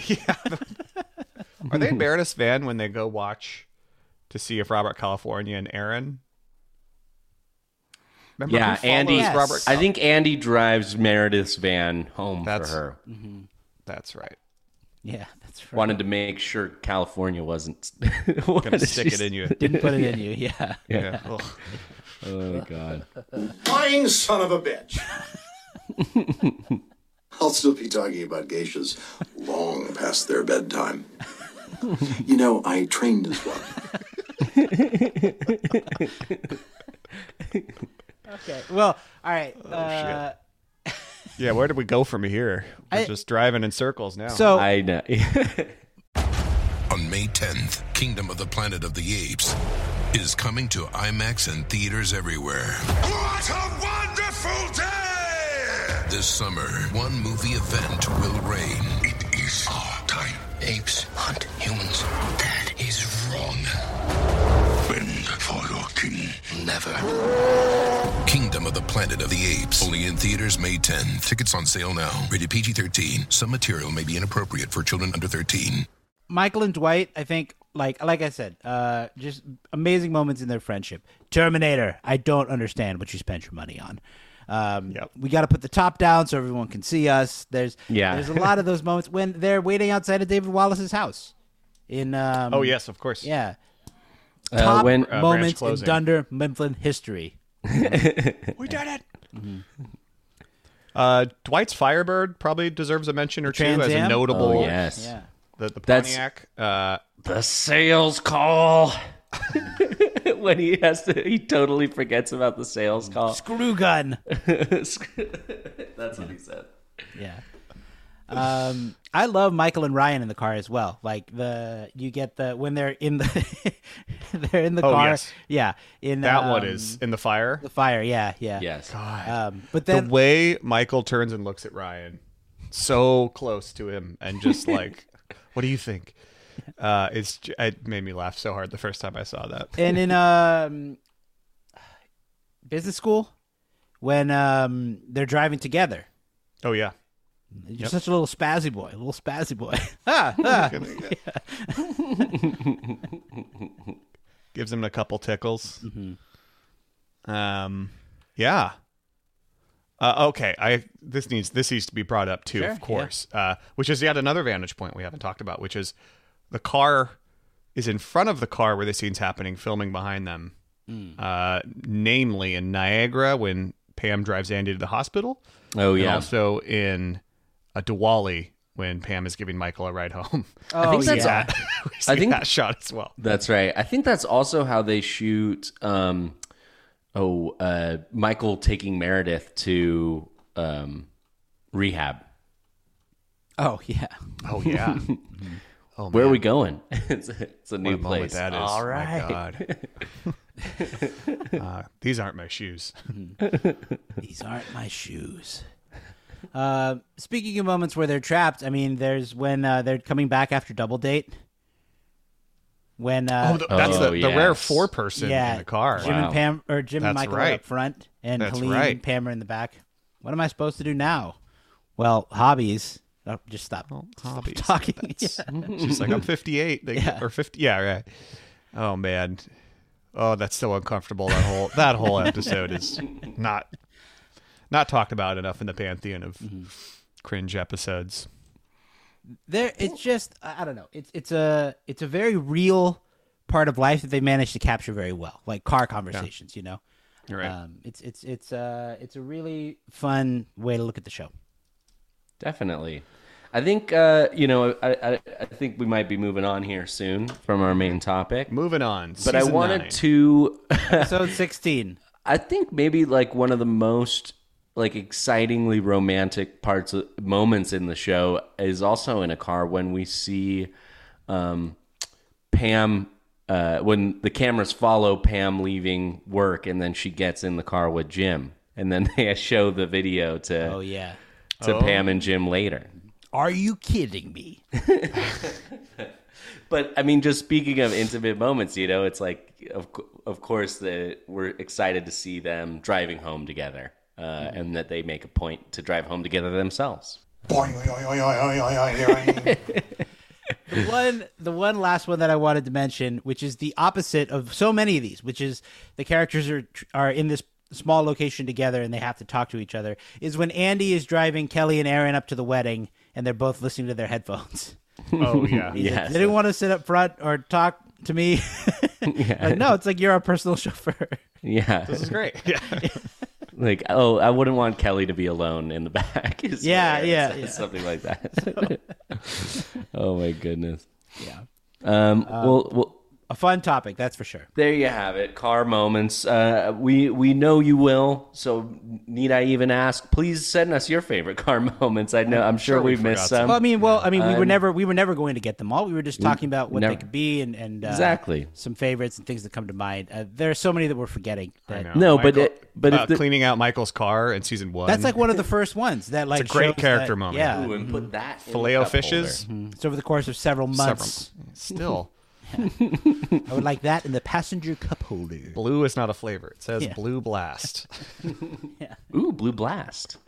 S6: Are they in Meredith's van when they go watch to see if Robert California and Aaron? Remember
S3: Yeah,
S6: who follows
S3: Andy.
S7: Yes.
S6: Robert
S3: I think Andy drives Meredith's van home
S6: That's-
S3: for her.
S6: That's right.
S7: Yeah, that's right.
S3: Wanted to make sure California wasn't
S6: Gonna stick it in you.
S7: Didn't put it in you. Yeah.
S6: Yeah. Ugh.
S3: Oh god.
S8: Lying son of a bitch. I'll still be talking about geishas long past their bedtime. You know, I trained as one.
S7: Okay. Well, all right.
S6: Oh,
S7: uh,
S6: Yeah, where did we go from here? We're
S7: I-
S6: just driving in circles now.
S7: so
S3: I know.
S9: On May tenth, Kingdom of the Planet of the Apes is coming to IMAX and theaters everywhere. What a wonderful day! This summer, one movie event will reign. It is our time. Apes hunt humans. That is wrong. Bend for your king. Never. Kingdom of the Planet of the Apes. Only in theaters May tenth. Tickets on sale now. Rated P G thirteen. Some material may be inappropriate for children under thirteen.
S7: Michael and Dwight, I think, like like I said, uh, just amazing moments in their friendship. Terminator, I don't understand what you spent your money on. Um,
S6: Yep.
S7: We got to put the top down so everyone can see us. There's
S3: Yeah.
S7: there's a lot of those moments when they're waiting outside of David Wallace's house. In um,
S6: oh yes, of course.
S7: yeah,
S3: Uh,
S7: top
S3: when
S6: branch
S7: moments in
S6: closing.
S7: Dunder Mifflin history.
S6: We did it. Uh, Dwight's Firebird probably deserves a mention or two as
S7: Trans
S6: a
S7: Am?
S6: notable.
S3: Oh, yes.
S7: Yeah.
S6: The, the
S3: That's-
S6: Pontiac. Uh,
S3: The sales call. When he has to, he totally forgets about the sales call.
S7: Screw gun.
S3: That's what he said.
S7: Yeah. Um, I love Michael and Ryan in the car as well. Like the you get the when they're in the they're in the
S6: Oh,
S7: car.
S6: yes.
S7: Yeah. In
S6: that
S7: um,
S6: one is in the fire.
S7: the fire. Yeah, yeah.
S3: Yes.
S7: Um, but
S6: The
S7: then
S6: way Michael turns and looks at Ryan, so close to him, and just like, "What do you think?" Uh, it's j- it made me laugh so hard the first time I saw that.
S7: and in um, business school when um they're driving together.
S6: Oh yeah,
S7: You're such a little spazzy boy, a little spazzy boy. ah, ah.
S6: gives him a couple tickles.
S7: Mm-hmm.
S6: Um, yeah. Uh, okay, I this needs this needs to be brought up too,
S7: Sure,
S6: of course. Uh, which is yet another vantage point we haven't talked about, which is the car is in front of the car where the scene's happening, filming behind them.
S7: Mm.
S6: Uh, namely in Niagara when Pam drives Andy to the hospital.
S3: Oh,
S6: And
S3: yeah.
S6: also in a Diwali when Pam is giving Michael a ride home.
S7: Oh,
S3: think that's
S7: yeah.
S6: we see
S3: I think-
S6: that shot as well.
S3: That's right. I think that's also how they shoot. Um, oh, uh, Michael taking Meredith to um, rehab.
S7: Oh yeah.
S6: Oh yeah. Oh,
S3: Where are
S6: man.
S3: we going? it's, a, it's a
S6: What
S3: new
S6: a moment
S3: place.
S6: that is.
S3: All
S6: My
S3: right.
S6: God. uh, these aren't my shoes.
S7: These aren't my shoes. Uh, speaking of moments where they're trapped, I mean, there's when uh, they're coming back after Double Date. When uh,
S6: Oh, th- that's
S3: Oh,
S6: the, the rare
S3: yes.
S6: four person
S7: yeah,
S6: in the car.
S7: Jim
S3: Wow.
S7: and Pam, or Jim and
S6: That's
S7: Michael are
S6: right.
S7: up front, and
S6: That's
S7: Helene
S6: right.
S7: and Pam are in the back. What am I supposed to do now? Well, hobbies. Oh, just stop. Stop
S6: hobbies.
S7: talking.
S6: That's-
S7: Yeah.
S6: She's like, I'm fifty-eight. They,
S7: Yeah.
S6: Or fifty. Yeah, right. Oh, man. Oh, that's so uncomfortable. That whole that whole episode is not not talked about enough in the pantheon of cringe episodes.
S7: There, it's just I I don't know. It's it's a it's a very real part of life that they managed to capture very well, like car conversations. You know,
S6: You're right.
S7: um, it's it's it's uh it's a really fun way to look at the show.
S3: Definitely. I think uh, you know. I, I I think we might be moving on here soon from our main topic.
S6: Moving on.
S3: But I
S6: Season
S3: wanted
S6: nine.
S3: to.
S7: Episode sixteen.
S3: I think maybe like one of the most like excitingly romantic parts of moments in the show is also in a car when we see um, Pam uh, when the cameras follow Pam leaving work and then she gets in the car with Jim and then they show the video to
S7: Oh yeah.
S3: to Pam and Jim later.
S7: Are you kidding me?
S3: But I mean, just speaking of intimate moments, you know, it's like, of co- of course, that we're excited to see them driving home together, uh, and that they make a point to drive home together themselves.
S7: The one, the one last one that I wanted to mention, which is the opposite of so many of these, which is the characters are are in this small location together and they have to talk to each other, is when Andy is driving Kelly and Aaron up to the wedding and they're both listening to their headphones.
S6: Oh, yeah.
S7: He's like,
S3: Yes.
S7: they didn't want to sit up front or talk to me. Like, no, it's like you're our personal chauffeur.
S3: Yeah,
S6: This is great. Yeah.
S3: like oh, I wouldn't want Kelly to be alone in the back. is
S7: Yeah,
S3: what it
S7: yeah,
S3: says,
S7: yeah.
S3: something like that. Oh my goodness.
S7: Yeah.
S3: Um, well, well,
S7: A fun topic, that's for sure.
S3: There you have it, car moments. Uh, we we know you will. So need I even ask? Please send us your favorite car moments. I know I'm sure,
S6: Sure we
S3: we've missed
S6: forgot
S3: some.
S7: Well, I mean, well, I mean, we were
S3: Um,
S7: never we were never going to get them all. We were just talking about what
S3: never-
S7: they could be and and uh,
S3: Exactly.
S7: some favorites and things that come to mind. Uh, there are so many that we're forgetting.
S6: I
S7: That,
S6: know.
S3: No, but
S6: Michael-
S3: it- but if
S6: uh,
S3: the-
S6: cleaning out Michael's car in season one.
S7: That's like one of the first ones that like
S6: It's a great
S7: shows
S6: character
S7: that-
S6: moment.
S7: Yeah,
S3: Ooh, and put that in
S6: Filet
S3: the
S6: o
S3: cup
S6: fishes.
S3: holder.
S7: it's over the course of several months.
S6: Several. Still,
S7: I would like that in the passenger cup holder.
S6: blue is not a flavor. It says
S7: Yeah.
S6: Blue Blast.
S3: Ooh, Blue Blast.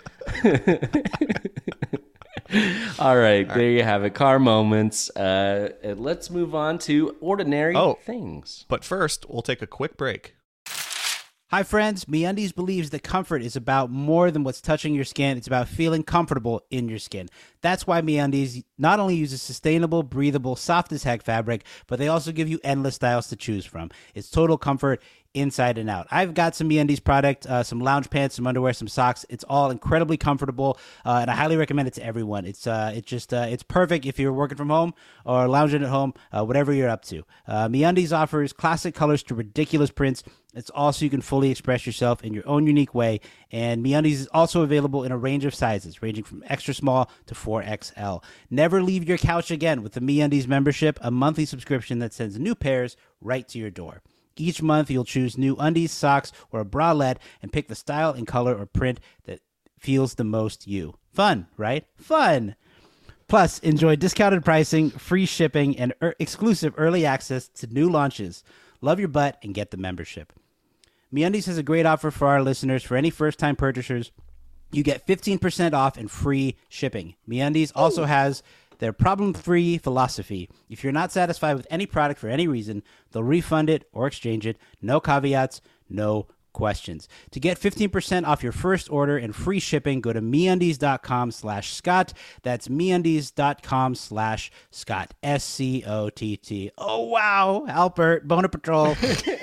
S3: All right, there you have it. Car moments. Uh, and let's move on to ordinary
S6: Oh.
S3: things.
S6: But first, we'll take a quick break.
S7: Hi, friends. MeUndies believes that comfort is about more than what's touching your skin. It's about feeling comfortable in your skin. That's why MeUndies not only uses sustainable, breathable, soft as heck fabric, but they also give you endless styles to choose from. It's total comfort inside and out. I've got some MeUndies product, uh, some lounge pants, some underwear, some socks. It's all incredibly comfortable, uh, and I highly recommend it to everyone. It's uh, it just uh, it's perfect if you're working from home or lounging at home, uh, whatever you're up to. Uh, MeUndies offers classic colors to ridiculous prints. It's also you can fully express yourself in your own unique way. And MeUndies is also available in a range of sizes, ranging from extra small to four X L. Never leave your couch again with the MeUndies membership, a monthly subscription that sends new pairs right to your door. Each month, you'll choose new undies, socks, or a bralette and pick the style and color or print that feels the most you. Fun, right? Fun! Plus, enjoy discounted pricing, free shipping, and er- exclusive early access to new launches. Love your butt and get the membership. MeUndies has a great offer for our listeners. For any first-time purchasers, you get fifteen percent off and free shipping. MeUndies also has their problem-free philosophy. If you're not satisfied with any product for any reason, they'll refund it or exchange it. No caveats, no questions. To get fifteen percent off your first order and free shipping, go to MeUndies.com slash Scott. That's MeUndies.com slash Scott. S C O T T. Oh, wow. Albert, Boner Patrol.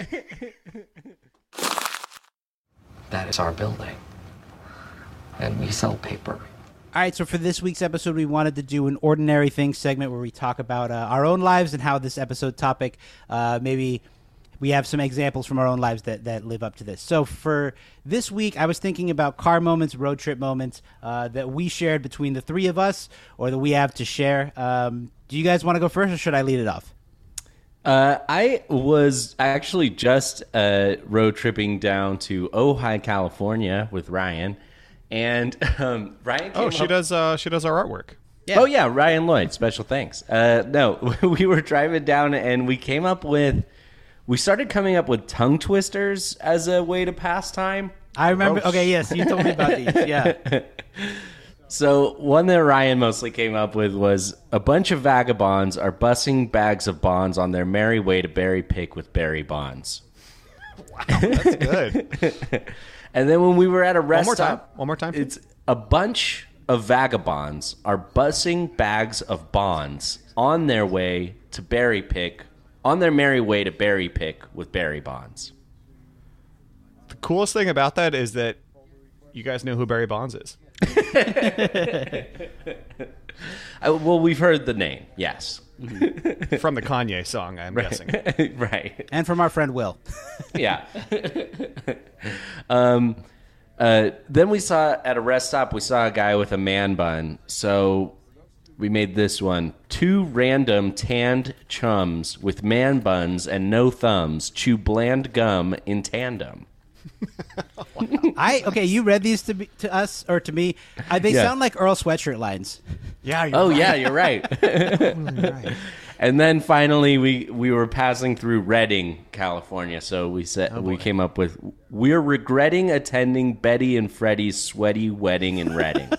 S10: That is our building. And we sell paper.
S7: All right, so for this week's episode, we wanted to do an Ordinary Things segment where we talk about uh, our own lives and how this episode topic, uh, maybe we have some examples from our own lives that, that live up to this. So for this week, I was thinking about car moments, road trip moments uh, that we shared between the three of us or that we have to share. Um, do you guys want to go first or should I lead it off?
S3: Uh, I was actually just uh, road tripping down to Ojai, California with Ryan. And um, Ryan came
S6: Oh, she
S3: up-
S6: does. Uh, she does our artwork.
S3: Oh, yeah, Ryan Lloyd. Special thanks. Uh, no, we were driving down and we came up with, we started coming up with tongue twisters as a way to pass time.
S7: I remember.
S3: Oh,
S7: okay, yes, you told me about these. Yeah.
S3: So one that Ryan mostly came up with was a bunch of vagabonds are bussing bags of bonds on their merry way to Barry Pick with Barry Bonds.
S6: Wow, that's good.
S3: And then when we were at a rest
S6: more time.
S3: stop,
S6: One more time.
S3: it's a bunch of vagabonds are bussing bags of bonds on their way to Barry Pick, on their merry way to Barry Pick with Barry Bonds.
S6: The coolest thing about that is that you guys know who Barry Bonds is.
S3: Uh, well, we've heard the name, yes.
S6: From the Kanye song, I'm guessing.
S3: Right.
S7: And from our friend Will.
S3: Yeah. um, uh, then we saw at a rest stop, we saw a guy with a man bun. So we made this one. Two random tanned chums with man buns and no thumbs chew bland gum in tandem.
S7: I okay. You read these to be, to us or to me. Uh, they
S3: Yeah.
S7: sound like Earl Sweatshirt lines.
S6: Yeah. You're
S3: Oh,
S6: right.
S3: yeah, you're right.
S6: right.
S3: And then finally, we, we were passing through Redding, California. So we said we came up with, we're regretting attending Betty and Freddie's sweaty wedding in Redding.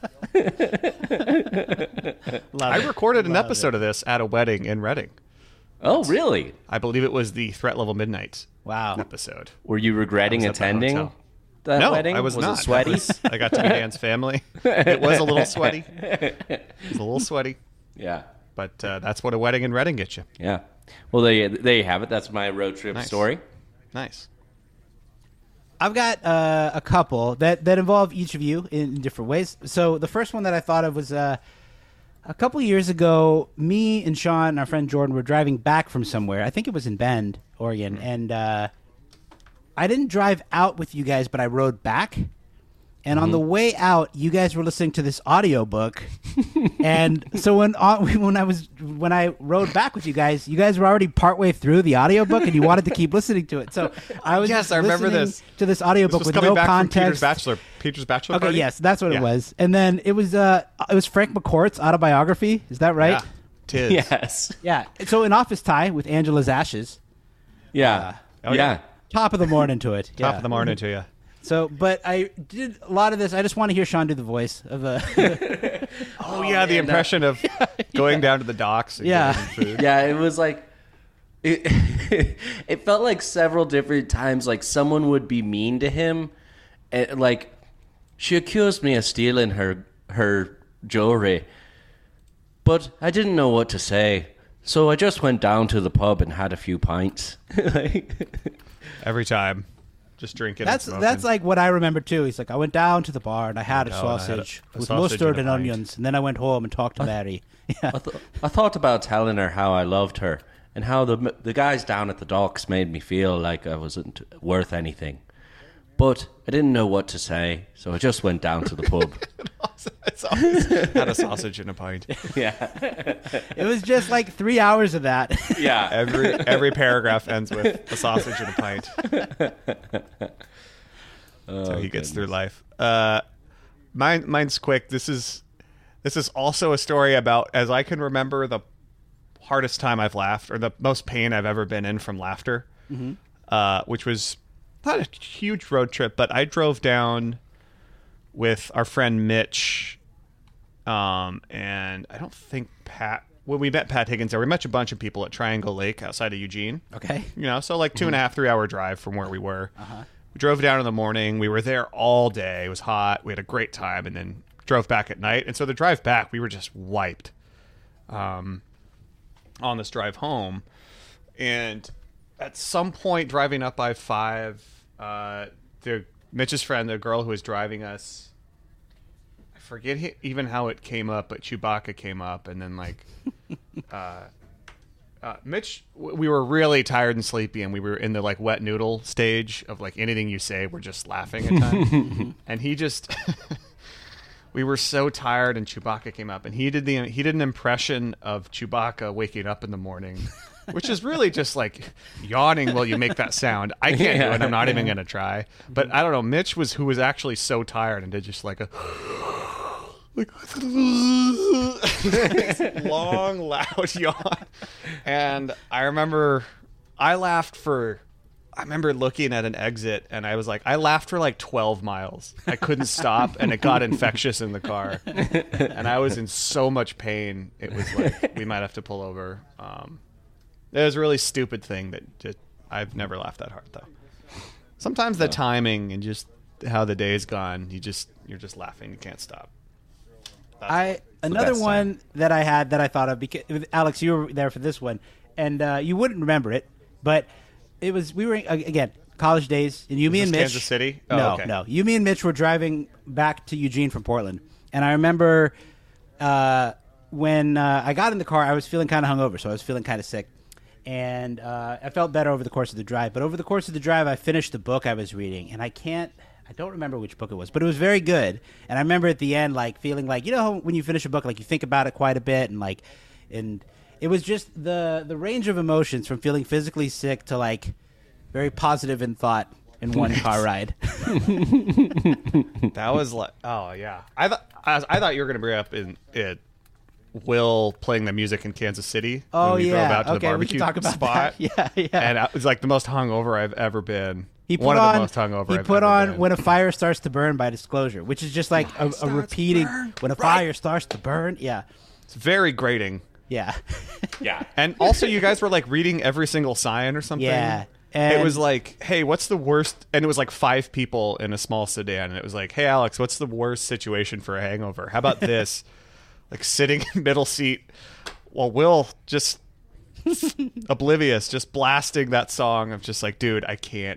S6: I recorded an episode of this at a wedding in Reading.
S3: Oh, really?
S6: I believe it was the Threat Level Midnight
S7: Wow.
S6: episode.
S3: Were you regretting
S6: I was at that
S3: attending
S6: hotel.
S3: that
S6: no,
S3: wedding?
S6: I was, not.
S3: it sweaty?
S6: It was- I got to meet Anne's family. It was a little sweaty. It was a little sweaty.
S3: Yeah.
S6: But uh, that's what a wedding in Reading gets you.
S3: Yeah. Well, there you, there you have it. That's my road trip
S6: Nice.
S3: story.
S6: Nice.
S7: I've got uh, a couple that, that involve each of you in different ways. So the first one that I thought of was uh, A couple years ago, me and Sean and our friend Jordan were driving back from somewhere. I think it was in Bend, Oregon. And uh, I didn't drive out with you guys, but I rode back. And on the way out, you guys were listening to this audiobook. And so when uh, when I was when I rode back with you guys, you guys were already partway through the audiobook and you wanted to keep listening to it. So I was
S6: Yes,
S7: just
S6: I remember
S7: listening
S6: this.
S7: to this audiobook
S6: This was
S7: with
S6: coming
S7: no
S6: back
S7: context.
S6: from Peter's Bachelor. Peter's Bachelor
S7: Okay,
S6: Party?
S7: yes, that's what
S6: Yeah.
S7: it was. And then it was uh it was Frank McCourt's autobiography. Is that right?
S6: Yeah. Tis.
S3: Yes.
S7: Yeah. So in Office Tie with Angela's Ashes.
S3: Yeah.
S6: Oh,
S3: yeah.
S6: yeah.
S7: Top of the morning to it.
S6: Top
S7: yeah.
S6: of the morning to you.
S7: So, but I did a lot of this. I just want to hear Sean do the voice of a.
S6: Oh, yeah, the impression of going down to the docks and
S7: Yeah.
S6: getting food.
S3: Yeah, it was like it, it felt like several different times like someone would be mean to him, and like she accused me of stealing her her jewelry, but I didn't know what to say, so I just went down to the pub and had a few pints. Like,
S6: Every time. Just drinking
S7: That's
S6: and smoking.
S7: that's like what I remember too. He's like, I went down to the bar and I had a
S6: down, I had
S7: sausage
S6: a- a
S7: with
S6: sausage
S7: mustard
S6: and
S7: and
S6: a pint.
S7: onions, and then I went home and talked to Mary. Yeah.
S3: I, th- I thought about telling her how I loved her and how the the guys down at the docks made me feel like I wasn't worth anything. But I didn't know what to say, so I just went down to the pub.
S6: It's always had a sausage and a pint.
S3: Yeah.
S7: It was just like three hours of that.
S3: Yeah.
S6: Every every paragraph ends with a sausage and a pint. That's how he gets through life. Uh, mine, mine's quick. This is this is also a story about, as I can remember, the hardest time I've laughed, or the most pain I've ever been in from laughter.
S7: Mm-hmm.
S6: Uh, which was not a huge road trip, but I drove down with our friend Mitch, um, and I don't think Pat. When we met Pat Higgins there, we met a bunch of people at Triangle Lake outside of Eugene.
S7: Okay.
S6: You know, so like two and a half, three hour drive from where we were. Uh-huh. We drove down in the morning. We were there all day. It was hot. We had a great time, and then drove back at night. And so the drive back, we were just wiped um, on this drive home. And at some point, driving up I five, uh, the Mitch's friend, the girl who was driving us, I forget he, even how it came up, but Chewbacca came up, and then like, uh, uh, Mitch, w- we were really tired and sleepy, and we were in the like wet noodle stage of like anything you say, we're just laughing a ton, and he just. We were so tired, and Chewbacca came up, and he did the he did an impression of Chewbacca waking up in the morning, which is really just like yawning while you make that sound. I can't do it. I'm not even gonna try. But I don't know. Mitch was who was actually so tired and did just like a like long, loud yawn. And I remember I laughed for. I remember looking at an exit, and I was like, I laughed for like twelve miles. I couldn't stop, and it got infectious in the car. And I was in so much pain, it was like, we might have to pull over. Um, it was a really stupid thing that just, I've never laughed that hard, though. Sometimes the timing and just how the day's gone, you just, you're just laughing. You can't stop. That's
S7: I another
S6: best
S7: one
S6: time.
S7: that I had that I thought of because Alex, you were there for this one, and uh, you wouldn't remember it, but it was we were uh, again college days, and you,
S6: Was
S7: me,
S6: this
S7: and Mitch.
S6: Kansas City? Oh,
S7: no,
S6: okay.
S7: no, you, me, and Mitch were driving back to Eugene from Portland, and I remember uh, when uh, I got in the car, I was feeling kind of hungover, so I was feeling kind of sick, and uh, I felt better over the course of the drive. But over the course of the drive, I finished the book I was reading, and I can't. I don't remember which book it was, but it was very good. And I remember at the end, like feeling like, you know, when you finish a book, like you think about it quite a bit, and like, and it was just the the range of emotions from feeling physically sick to like very positive in thought in one car ride.
S6: That was like, oh yeah. I thought I, I thought you were gonna bring up in it. Will playing the music in Kansas City.
S7: Oh,
S6: when we
S7: yeah.
S6: drove out to
S7: Okay,
S6: the
S7: we can
S6: barbecue
S7: talk about
S6: spot.
S7: that. Yeah, yeah.
S6: And it was like the most hungover I've ever been.
S7: He put
S6: One of
S7: on,
S6: the most hungover
S7: He
S6: I've
S7: put
S6: ever
S7: on
S6: been.
S7: "When a Fire Starts to Burn" by Disclosure, which is just like a, a repeating "When a fire starts to burn." Yeah,
S6: It's very grating.
S7: yeah,
S3: Yeah.
S6: And also, you guys were like reading every single sign or something.
S7: Yeah,
S6: it
S7: and-
S6: was like, hey, what's the worst? And it was like five people in a small sedan, and it was like, hey, Alex, what's the worst situation for a hangover? How about this? Like sitting in middle seat while Will just oblivious, just blasting that song of just like, dude, I can't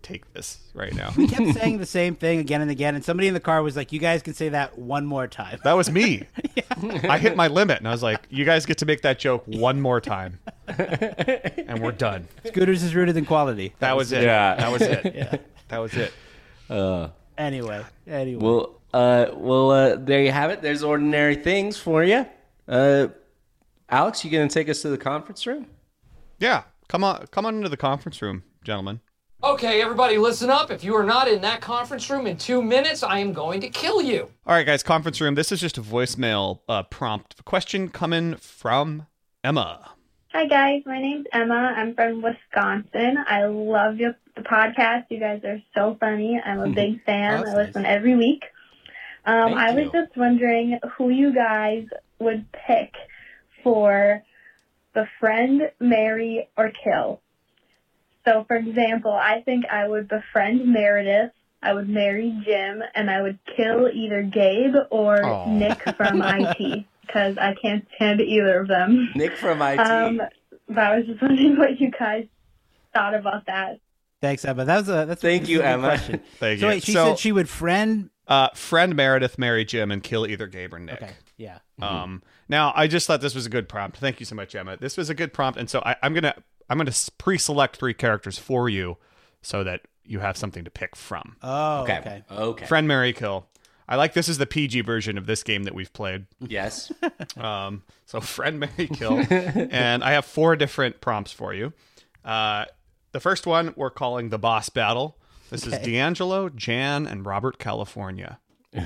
S6: take this right now.
S7: We kept saying the same thing again and again, and somebody in the car was like, "You guys can say that one more time."
S6: That was me. Yeah. I hit my limit, and I was like, "You guys get to make that joke one more time, and we're done."
S7: Scooters is rooted in quality.
S6: That, that was it. Yeah, that was it. Yeah, that was it.
S3: Uh,
S7: anyway, anyway.
S3: Well, uh, well, uh, there you have it. There's ordinary things for you. Uh, Alex, you gonna take us to the conference room?
S6: Yeah, come on, come on into the conference room, gentlemen.
S4: Okay, everybody listen up. If you are not in that conference room in two minutes, I am going to kill you.
S6: All right, guys, conference room. This is just a voicemail uh, prompt. A question coming from Emma.
S11: Hi, guys. My name's Emma. I'm from Wisconsin. I love your, the podcast. You guys are so funny. I'm a big fan.
S12: That's
S11: I listen every week. Um,
S12: Thank
S11: I was
S12: you.
S11: just wondering who you guys would pick for befriend, marry, or kill. So, for example, I think I would befriend Meredith, I would marry Jim, and I would kill either Gabe or
S3: Aw.
S11: Nick from I T, because I can't stand either of them.
S3: Nick from I T.
S11: Um, but I was just wondering what you guys thought about that.
S7: Thanks, Emma. That was a that's
S3: Thank
S7: this
S3: you,
S7: is a good
S3: Emma.
S7: question.
S6: Thank
S7: so
S6: you.
S7: wait, she
S6: So-
S7: said she would friend.
S6: Uh, friend Meredith, marry Jim, and kill either Gabe or Nick.
S7: Okay, yeah.
S6: Um, now I just thought this was a good prompt. Thank you so much, Emma. This was a good prompt, and so I, I'm gonna I'm gonna s- pre-select three characters for you, so that you have something to pick from.
S7: Oh,
S3: Okay.
S7: okay.
S3: Okay.
S6: Friend, marry, kill. I like this is the P G version of this game that we've played.
S3: Yes.
S6: Um, so friend, marry, kill, and I have four different prompts for you. Uh, the first one we're calling the boss battle. This is
S7: Okay.
S6: D'Angelo, Jan, and Robert California.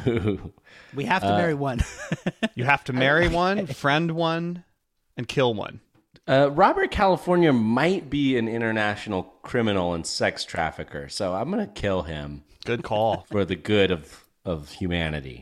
S7: We have to
S3: Uh,
S7: marry one.
S6: You have to marry one, friend one, and kill one.
S3: Uh, Robert California might be an international criminal and sex trafficker, so I'm gonna kill him.
S6: Good call.
S3: For the good of of humanity.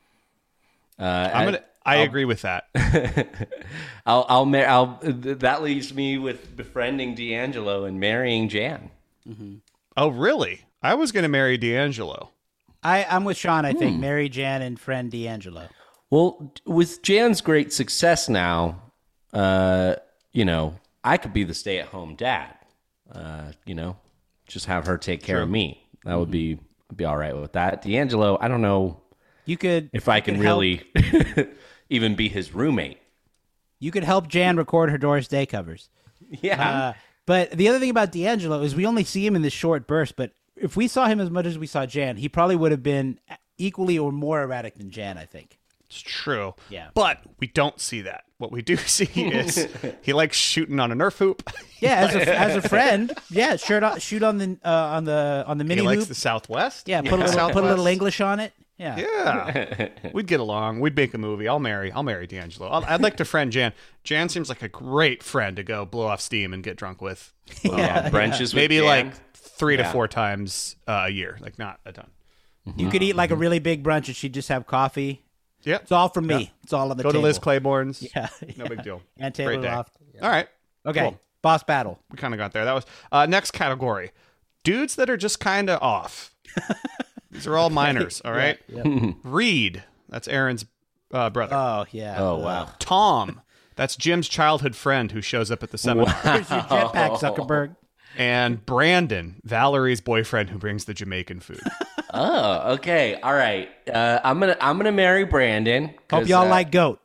S3: Uh,
S6: I'm gonna. I
S3: I'll-
S6: agree with that.
S3: I'll I'll, mar- I'll that leaves me with befriending D'Angelo and marrying Jan.
S6: Oh, really? I was going to marry D'Angelo.
S7: I, I'm with Sean, I think.
S3: Hmm.
S7: Marry Jan and friend D'Angelo.
S3: Well, with Jan's great success now, uh, you know, I could be the stay-at-home dad. Uh, you know, just have her take care
S6: True.
S3: of me. That would be I'd be all right with that. D'Angelo, I don't know
S7: You could
S3: if I
S7: you
S3: can
S7: could
S3: really even be his roommate.
S7: You could help Jan record her Doris Day covers.
S3: Yeah.
S7: Uh, but the other thing about D'Angelo is we only see him in this short burst, but if we saw him as much as we saw Jan, he probably would have been equally or more erratic than Jan, I think.
S6: It's true.
S7: Yeah.
S6: But we don't see that. What we do see is he likes shooting on a Nerf hoop.
S7: Yeah, as a, as a friend, yeah, shoot on, shoot on the uh, on the on the mini
S6: he likes
S7: hoop.
S6: the Southwest.
S7: Yeah, put a little
S6: Southwest.
S7: put a little English on it. Yeah,
S6: Yeah, we'd get along. We'd make a movie. I'll marry. I'll marry D'Angelo. I'll, I'd like to friend Jan. Jan seems like a great friend to go blow off steam and get drunk with.
S3: Yeah, brunches with
S6: maybe
S3: Jan.
S6: like three
S3: Yeah.
S6: to four times uh, a year, like not a ton.
S7: You could eat like a really big brunch and she'd just have coffee.
S6: Yeah,
S7: It's all from me.
S6: Yeah.
S7: It's all on the
S6: Go
S7: table.
S6: to Liz Claiborne's.
S7: Yeah,
S6: No big deal.
S7: And
S6: Great
S7: Taylor
S6: day.
S7: Loft.
S6: All right.
S7: Okay,
S6: Cool.
S7: boss battle.
S6: We kind of got there. That was uh, next category. Dudes that are just kind of off. These are all minors. All right.
S7: Yeah, yeah.
S6: Reed. That's Aaron's uh, brother.
S7: Oh yeah.
S3: Oh wow.
S6: Tom. That's Jim's childhood friend who shows up at the seminar.
S7: Here's your jetpack, Zuckerberg.
S6: And Brandon, Valerie's boyfriend who brings the Jamaican food.
S3: Oh, okay. All right. Uh, I'm gonna I'm gonna marry Brandon.
S7: Hope
S3: 'cause,
S7: y'all
S3: uh,
S7: like goat.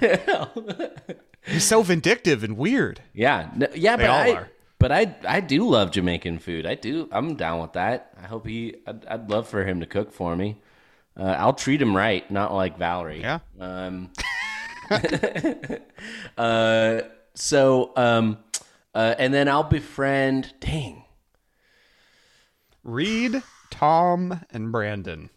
S6: He's so vindictive and weird.
S3: Yeah, n- yeah,
S6: They
S3: but
S6: all
S3: I,
S6: are.
S3: but I, I do love Jamaican food. I do. I'm down with that. I hope he. I'd, I'd love for him to cook for me. Uh, I'll treat him right, not like Valerie.
S6: Yeah.
S3: Um. uh. So. Um. Uh. And then I'll befriend. Dang.
S6: Reed, Tom, and Brandon.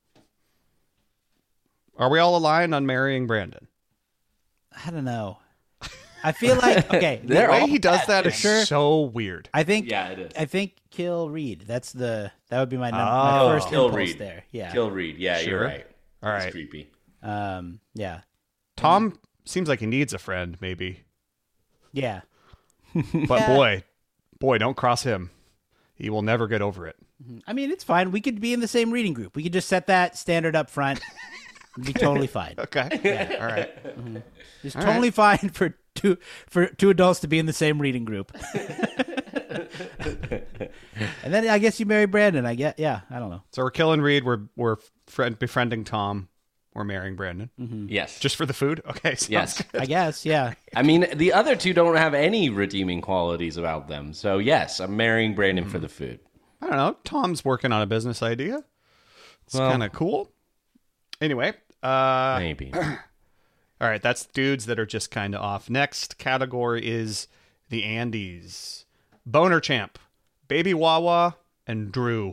S6: Are we all aligned on marrying Brandon?
S7: I don't know. I feel like okay.
S6: The
S3: They're
S6: way
S3: all
S6: he does that
S7: for
S6: is
S7: sure.
S6: so weird.
S7: I think.
S3: Yeah, it is.
S7: I think kill Reed. That's the that would be my, num-
S6: Oh.
S7: my first
S3: Kill
S7: impulse
S3: Reed.
S7: there. Yeah.
S3: Kill Reed. Yeah,
S6: Sure.
S3: you're right.
S6: All
S3: That's
S6: right.
S3: creepy.
S7: Um. Yeah.
S6: Tom seems like he needs a friend, maybe.
S7: Yeah.
S6: But boy, boy, don't cross him. He will never get over it.
S7: I mean, it's fine. We could be in the same reading group. We could just set that standard up front. It'd be totally fine.
S6: Okay.
S7: Yeah.
S6: All right.
S7: It's
S6: All
S7: totally fine for two for two adults to be in the same reading group. And then I guess you marry Brandon. I get, yeah, I don't know.
S6: So we're killing Reed. We're we're friend, befriending Tom. We're marrying Brandon.
S7: Mm-hmm.
S3: Yes.
S6: Just for the food? Okay.
S3: Yes.
S6: Good.
S7: I guess, yeah.
S3: I mean, the other two don't have any redeeming qualities about them. So, yes, I'm marrying Brandon mm-hmm. for the food.
S6: I don't know. Tom's working on a business idea. It's well, kind of cool. Anyway. Uh,
S3: maybe.
S6: All right. That's dudes that are just kind of off. Next category is the Andes. Boner Champ, Baby Wawa, and Drew.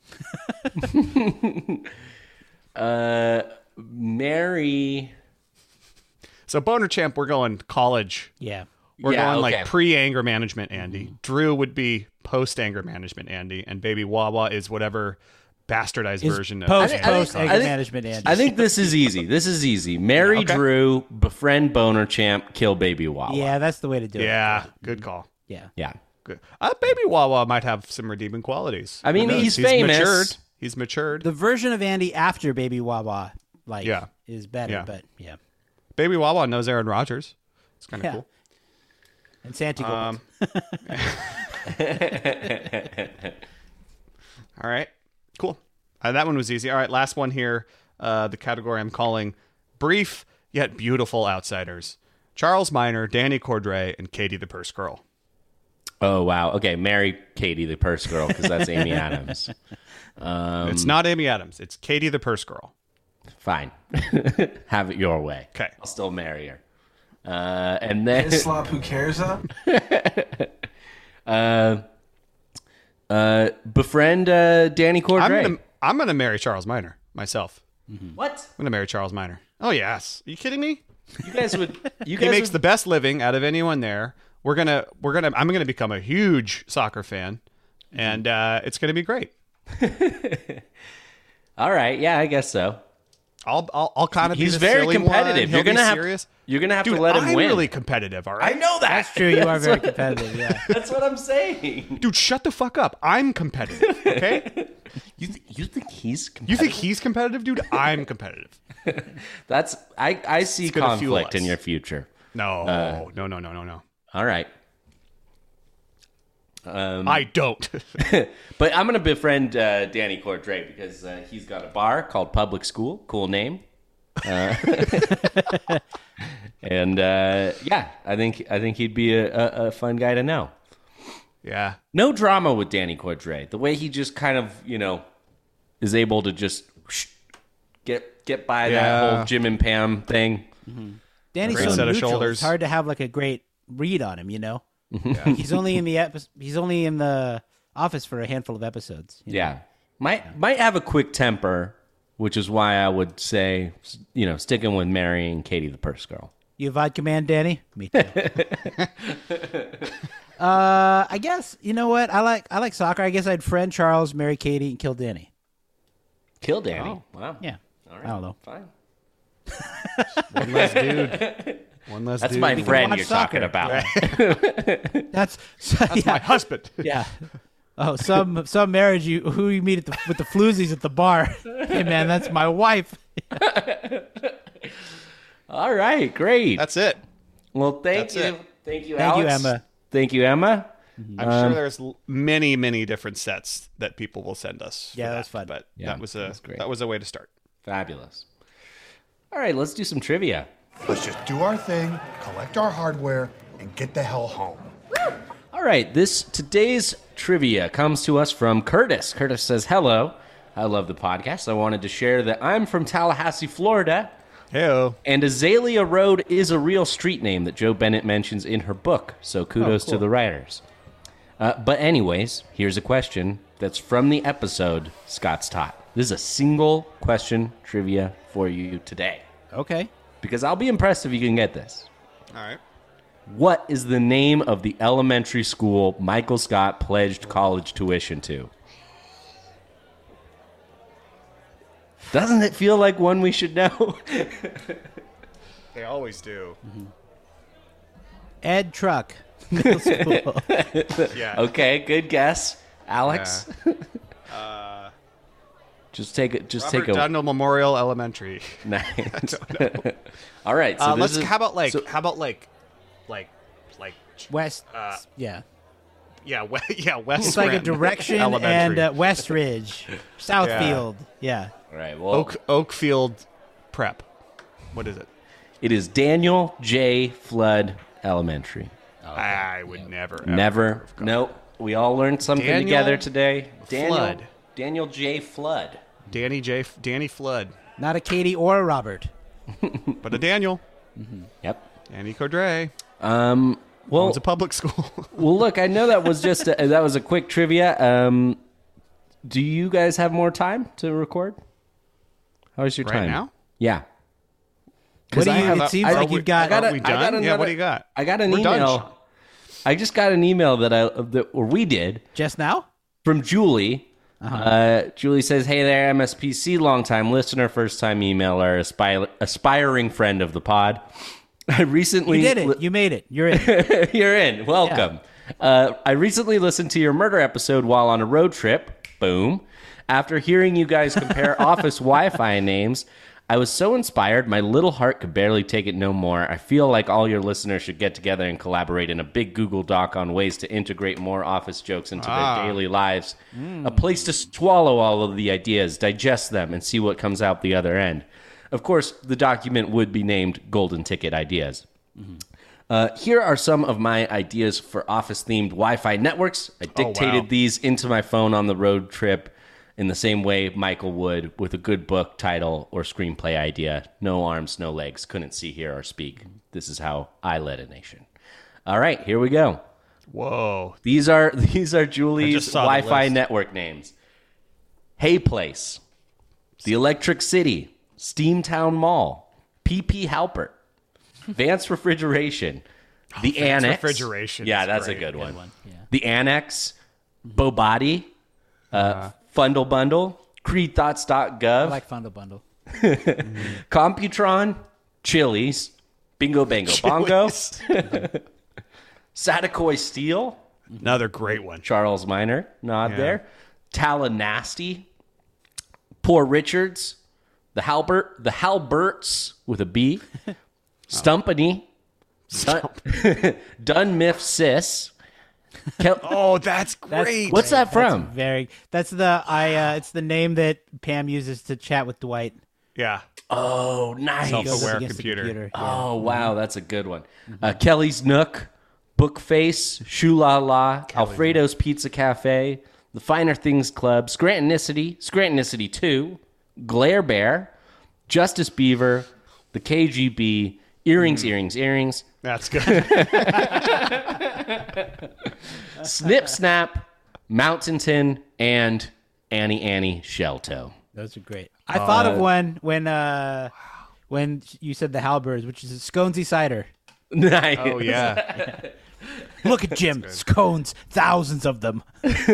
S3: uh... Mary.
S6: So Boner Champ, we're going college.
S7: Yeah.
S6: We're
S3: yeah,
S6: going
S3: okay.
S6: like pre-anger management Andy. Mm-hmm. Drew would be post-anger management Andy. And Baby Wawa is whatever bastardized
S7: is
S6: version
S7: post,
S6: of
S7: post
S6: Andy.
S7: anger management Andy.
S3: I think this is easy. This is easy. Marry okay. Drew, befriend Boner Champ, kill Baby Wawa.
S7: Yeah, that's the way to do
S6: yeah, it.
S7: Yeah,
S6: good call.
S7: Yeah.
S3: Yeah.
S6: Good. Uh, Baby Wawa might have some redeeming qualities.
S3: I mean, he's, he's famous.
S6: Matured. He's matured.
S7: The version of Andy after Baby Wawa like
S6: yeah.
S7: is better,
S6: yeah.
S7: but yeah.
S6: Baby Wawa knows Aaron Rodgers. It's kind of
S7: yeah.
S6: cool.
S7: And Santi Gold.
S6: Um, all right. Cool. Uh, that one was easy. All right, last one here. Uh, the category I'm calling brief yet beautiful outsiders. Charles Minor, Danny Cordray, and Katie the Purse Girl.
S3: Oh, wow. Okay, marry Katie the Purse Girl because that's Amy Adams. Um,
S6: it's not Amy Adams. It's Katie the Purse Girl.
S3: Fine. Have it your way.
S6: Okay.
S3: I'll still marry her. Uh, and then...
S12: Slop, who cares, huh?
S3: uh, uh, befriend uh, Danny Cordray.
S6: I'm gonna, I'm gonna marry Charles Minor myself.
S3: Mm-hmm. What?
S6: I'm gonna marry Charles Minor. Oh, yes. Are you kidding me?
S3: You guys would... You guys
S6: he makes
S3: would...
S6: the best living out of anyone there. We're gonna... We're gonna... I'm gonna become a huge soccer fan. Mm-hmm. And uh, it's gonna be great.
S3: All right. Yeah, I guess so.
S6: I'll I'll, I'll kind of.
S3: He's
S6: be the
S3: very
S6: silly
S3: competitive.
S6: One.
S3: You're gonna have.
S6: Serious.
S3: You're gonna have
S6: Dude,
S3: to let him
S6: I'm
S3: win.
S6: I'm really competitive. All right.
S3: I know that.
S7: That's true. You are very competitive. Yeah.
S3: That's what I'm saying.
S6: Dude, shut the fuck up. I'm competitive. Okay.
S3: you th- you think he's competitive?
S6: You think he's competitive, dude? I'm competitive.
S3: That's I I see conflict in your future.
S6: No.
S3: Uh,
S6: no. No. No. No. No.
S3: All right. Um,
S6: I don't.
S3: But I'm going to befriend uh, Danny Cordray because uh, he's got a bar called Public School. Cool name. Uh, and uh, yeah, I think I think he'd be a, a, a fun guy to know.
S6: Yeah.
S3: No drama with Danny Cordray. The way he just kind of, you know, is able to just get get by
S6: yeah.
S3: that whole Jim and Pam thing.
S7: Mm-hmm. Danny's
S6: great
S7: so
S6: set of
S7: neutral.
S6: shoulders.
S7: It's hard to have like a great read on him, you know.
S6: Yeah.
S7: He's only in the epi- he's only in the office for a handful of episodes. You know?
S3: Yeah, might yeah. might have a quick temper, which is why I would say, you know, sticking with marrying Katie the Purse Girl.
S7: You vodka man, Danny? Me too. uh, I guess you know what I like. I like soccer. I guess I'd friend Charles, marry Katie, and kill Danny.
S3: Kill Danny?
S7: Oh.
S3: Wow.
S7: Yeah.
S3: All right.
S7: I don't know.
S3: Fine.
S6: One less dude. One less
S3: That's
S6: dude.
S3: my
S6: We
S3: friend you're
S7: soccer.
S3: talking about.
S6: Right.
S7: That's so,
S6: That's
S7: yeah.
S6: my husband.
S7: Yeah. Oh, some some marriage you who you meet at the, with the floozies at the bar. Hey man, that's my wife.
S3: All right, great.
S6: That's it.
S3: Well, thank
S6: That's
S3: you,
S6: it.
S3: thank you,
S7: Thank
S3: Alex.
S7: you, Emma.
S3: Thank you, Emma.
S6: I'm
S3: Um,
S6: sure there's l- many, many different sets that people will send us. for
S7: Yeah,
S6: that,
S7: that's fun.
S6: But
S3: Yeah,
S6: that was a
S3: that's great.
S6: that was a way to start.
S3: Fabulous. All right, let's do some trivia.
S13: Let's just do our thing, collect our hardware, and get the hell home.
S3: All right, this today's trivia comes to us from Curtis. Curtis says, hello, I love the podcast. I wanted to share that I'm from Tallahassee, Florida.
S6: Heyo.
S3: And Azalea Road is a real street name that Joe Bennett mentions in her book, so kudos
S7: Oh, cool.
S3: to the writers. Uh, but anyways, here's a question that's from the episode Scott's Taught. This is a single question trivia for you today.
S7: Okay.
S3: Because I'll be impressed if you can get this.
S6: All right.
S3: What is the name of the elementary school Michael Scott pledged college tuition to? Doesn't it feel like one we should know?
S6: They always do.
S7: Mm-hmm. Ed Truck Middle School.
S6: Yeah.
S3: Okay, good guess, Alex.
S6: Yeah. Uh,
S3: just take it. Just
S6: Robert
S3: take a.
S6: Dundle Memorial Elementary.
S3: Nice. All right. So
S6: uh,
S3: this
S6: let's.
S3: is,
S6: How about like?
S3: so-
S6: how about like, like, like
S7: West.
S6: Uh,
S7: yeah.
S6: yeah, we, yeah, West.
S7: It's like a
S6: Scranton
S7: direction
S6: Elementary.
S7: and uh, Westridge, Southfield. Yeah.
S3: All right. Well,
S6: Oak Oakfield Prep. What is it?
S3: it is Daniel J. Flood Elementary.
S6: I would never. Ever
S3: Never. Nope. We all learned something
S6: Daniel
S3: together today. Daniel,
S6: Flood.
S3: Daniel J. Flood.
S6: Danny J. Danny Flood,
S7: Not a Katie or a Robert.
S6: but a Daniel.
S3: Yep.
S6: Danny Cordray.
S3: Um. Well,
S6: Owns a public school.
S3: well, look. I know that was just a, that was a quick trivia. Um, do you guys have more time to record? How's your
S6: Right
S3: time
S6: now?
S3: Yeah.
S7: What do
S3: I
S7: you?
S3: have
S7: It
S3: a-
S7: seems
S3: I-
S7: like
S3: are
S7: you've
S3: we-
S7: got.
S3: I got
S6: Are
S3: a-
S6: we
S3: I got
S6: done? Yeah.
S3: another-
S6: What do you got?
S3: I got an
S6: We're done,
S3: email.
S6: Sean.
S3: I just got an email that I that or we did
S7: just now
S3: from Julie. Uh-huh. Uh, Julie says, "Hey there, M S P C, longtime listener, first time emailer, aspire, aspiring friend of the pod. I recently
S7: you did it.
S3: li-
S7: You made it. You're in.
S3: You're in. Welcome. Uh, I recently listened to your murder episode while on a road trip. Boom. After hearing you guys compare office Wi-Fi names, I was so inspired, my little heart could barely take it no more. I feel like all your listeners should get together and collaborate in a big Google Doc on ways to integrate more office jokes into
S6: Ah.
S3: their daily lives. A place to swallow all of the ideas, digest them, and see what comes out the other end. Of course, the document would be named Golden Ticket Ideas. Uh, here are some of my ideas for office-themed Wi-Fi networks. I dictated
S6: wow.
S3: these into my phone on the road trip in the same way Michael would with a good book title or screenplay idea. No arms, no legs. Couldn't see, hear, or speak. This is how I led a nation. All right, here we go.
S6: Whoa.
S3: These are these are Julie's
S6: just saw the
S3: Wi-Fi
S6: list.
S3: network names. Hey Place, The Electric City, Steamtown Mall, P P Halpert, Vance Refrigeration, The
S6: Vance
S3: Annex.
S6: Refrigeration
S3: Yeah,
S6: is
S3: that's
S6: great.
S3: a good one.
S7: Good one, yeah.
S3: The Annex, Bobati, uh, Fundle Bundle, creed thoughts dot gov,
S7: I like Fundle Bundle.
S3: Computron, Chili's, Bingo Bango Bongo, Satakoy Steel,
S6: Another great one.
S3: Charles Minor, nod
S6: Yeah.
S3: there. Tallahassee, Poor Richards, the Halbert, the Halberts with a B, Stumpany, Dun, Dunmiff Sis. Kel-
S6: Oh, that's great.
S3: What's that from?
S7: That's very. That's the I. Uh, it's the name that Pam uses to chat with Dwight.
S6: Yeah.
S3: Oh, nice.
S7: Goes up
S6: Self-aware
S7: against the
S6: computer.
S7: yeah.
S3: Oh, wow, that's a good one. Uh, Kelly's Nook, Bookface, Shoo La La, Alfredo's Pizza Cafe, The Finer Things Club, Scrantonicity, Scrantonicity two, Glare Bear, Justice Beaver, The K G B, Earrings, Earrings, Earrings,
S6: That's good.
S3: Snip Snap, Mountainton, and Annie Annie Shelto.
S7: Those are great. I thought of one when uh, when you said the Halberds, which is a Sconesy cider.
S3: Nice.
S6: Oh, yeah.
S7: Look at Jim, scones, thousands of them.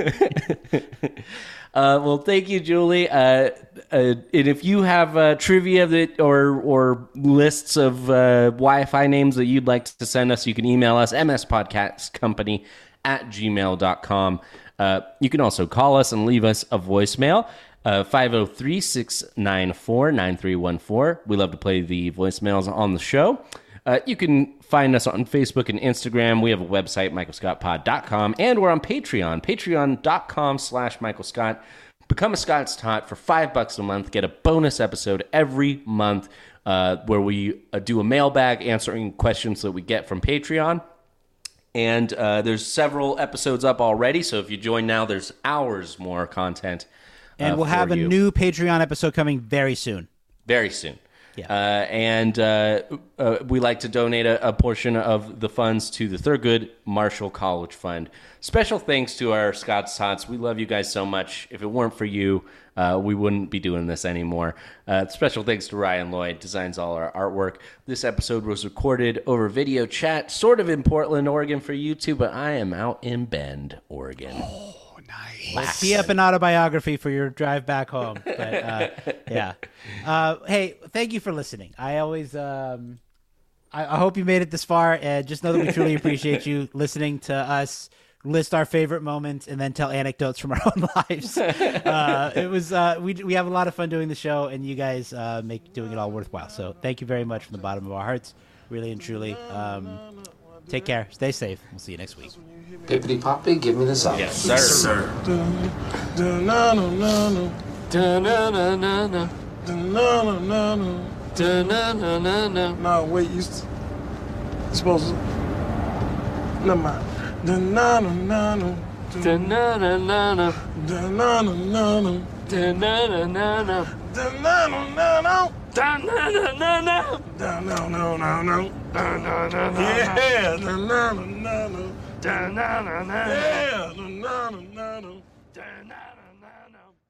S3: Uh, well, thank you, Julie. Uh, uh, and if you have uh, trivia that or or lists of uh, Wi-Fi names that you'd like to send us, you can email us mspodcastcompany at gmail dot com. Uh, you can also call us and leave us a voicemail. Uh, five oh three, six nine four, nine three one four. We love to play the voicemails on the show. Uh, you can find us on Facebook and Instagram. We have a website, michael scott pod dot com, and we're on Patreon, patreon dot com slash Michael Scott. Become a Scott's Tot for five bucks a month. Get a bonus episode every month uh, where we uh, do a mailbag answering questions that we get from Patreon. And uh, there's several episodes up already, so if you join now, there's hours more content. Uh,
S7: And we'll
S3: for
S7: have a
S3: you.
S7: new Patreon episode coming very soon.
S3: Very soon.
S7: Yeah.
S3: Uh, and uh, uh, we like to donate a, a portion of the funds to the Thurgood Marshall College Fund. Special thanks to our Scott's Tots. We love you guys so much. If it weren't for you, uh, we wouldn't be doing this anymore. Uh, special thanks to Ryan Lloyd, designs all our artwork. This episode was recorded over video chat, sort of in Portland, Oregon for you two, but I am out in Bend, Oregon.
S6: Oh, nice.
S7: We'll tee up an autobiography for your drive back home. But, uh, yeah. Uh, hey, thank you for listening. I always, um, I, I hope you made it this far, and just know that we truly appreciate you listening to us list our favorite moments and then tell anecdotes from our own lives. Uh, it was, uh, we we have a lot of fun doing the show, and you guys uh, make doing it all worthwhile. So thank you very much from the bottom of our hearts, really and truly. Um, Take care. Stay safe. We'll see you next week.
S10: Pippity Poppy, give me the song.
S3: Yes, sir. Yes, sir.
S5: Da-na-na-na-na. Da-na-na-na-na. Da-na-na-na-na. Da-na-na-na-na. No, wait, you s- you're supposed to... Never mind. Da-na-na-na-na. Da-na-na-na-na. Da-na-na-na-na. Da-na-na-na-na. Da-na-na-na-na. Da-na-na-na-na. Da-na-na-na-na. Da-na-na-na-na. Yeah, da-na-na-na-na. Da-na-na-na-na. Yeah, da-na-na-na-na. Da-na-na-na-na.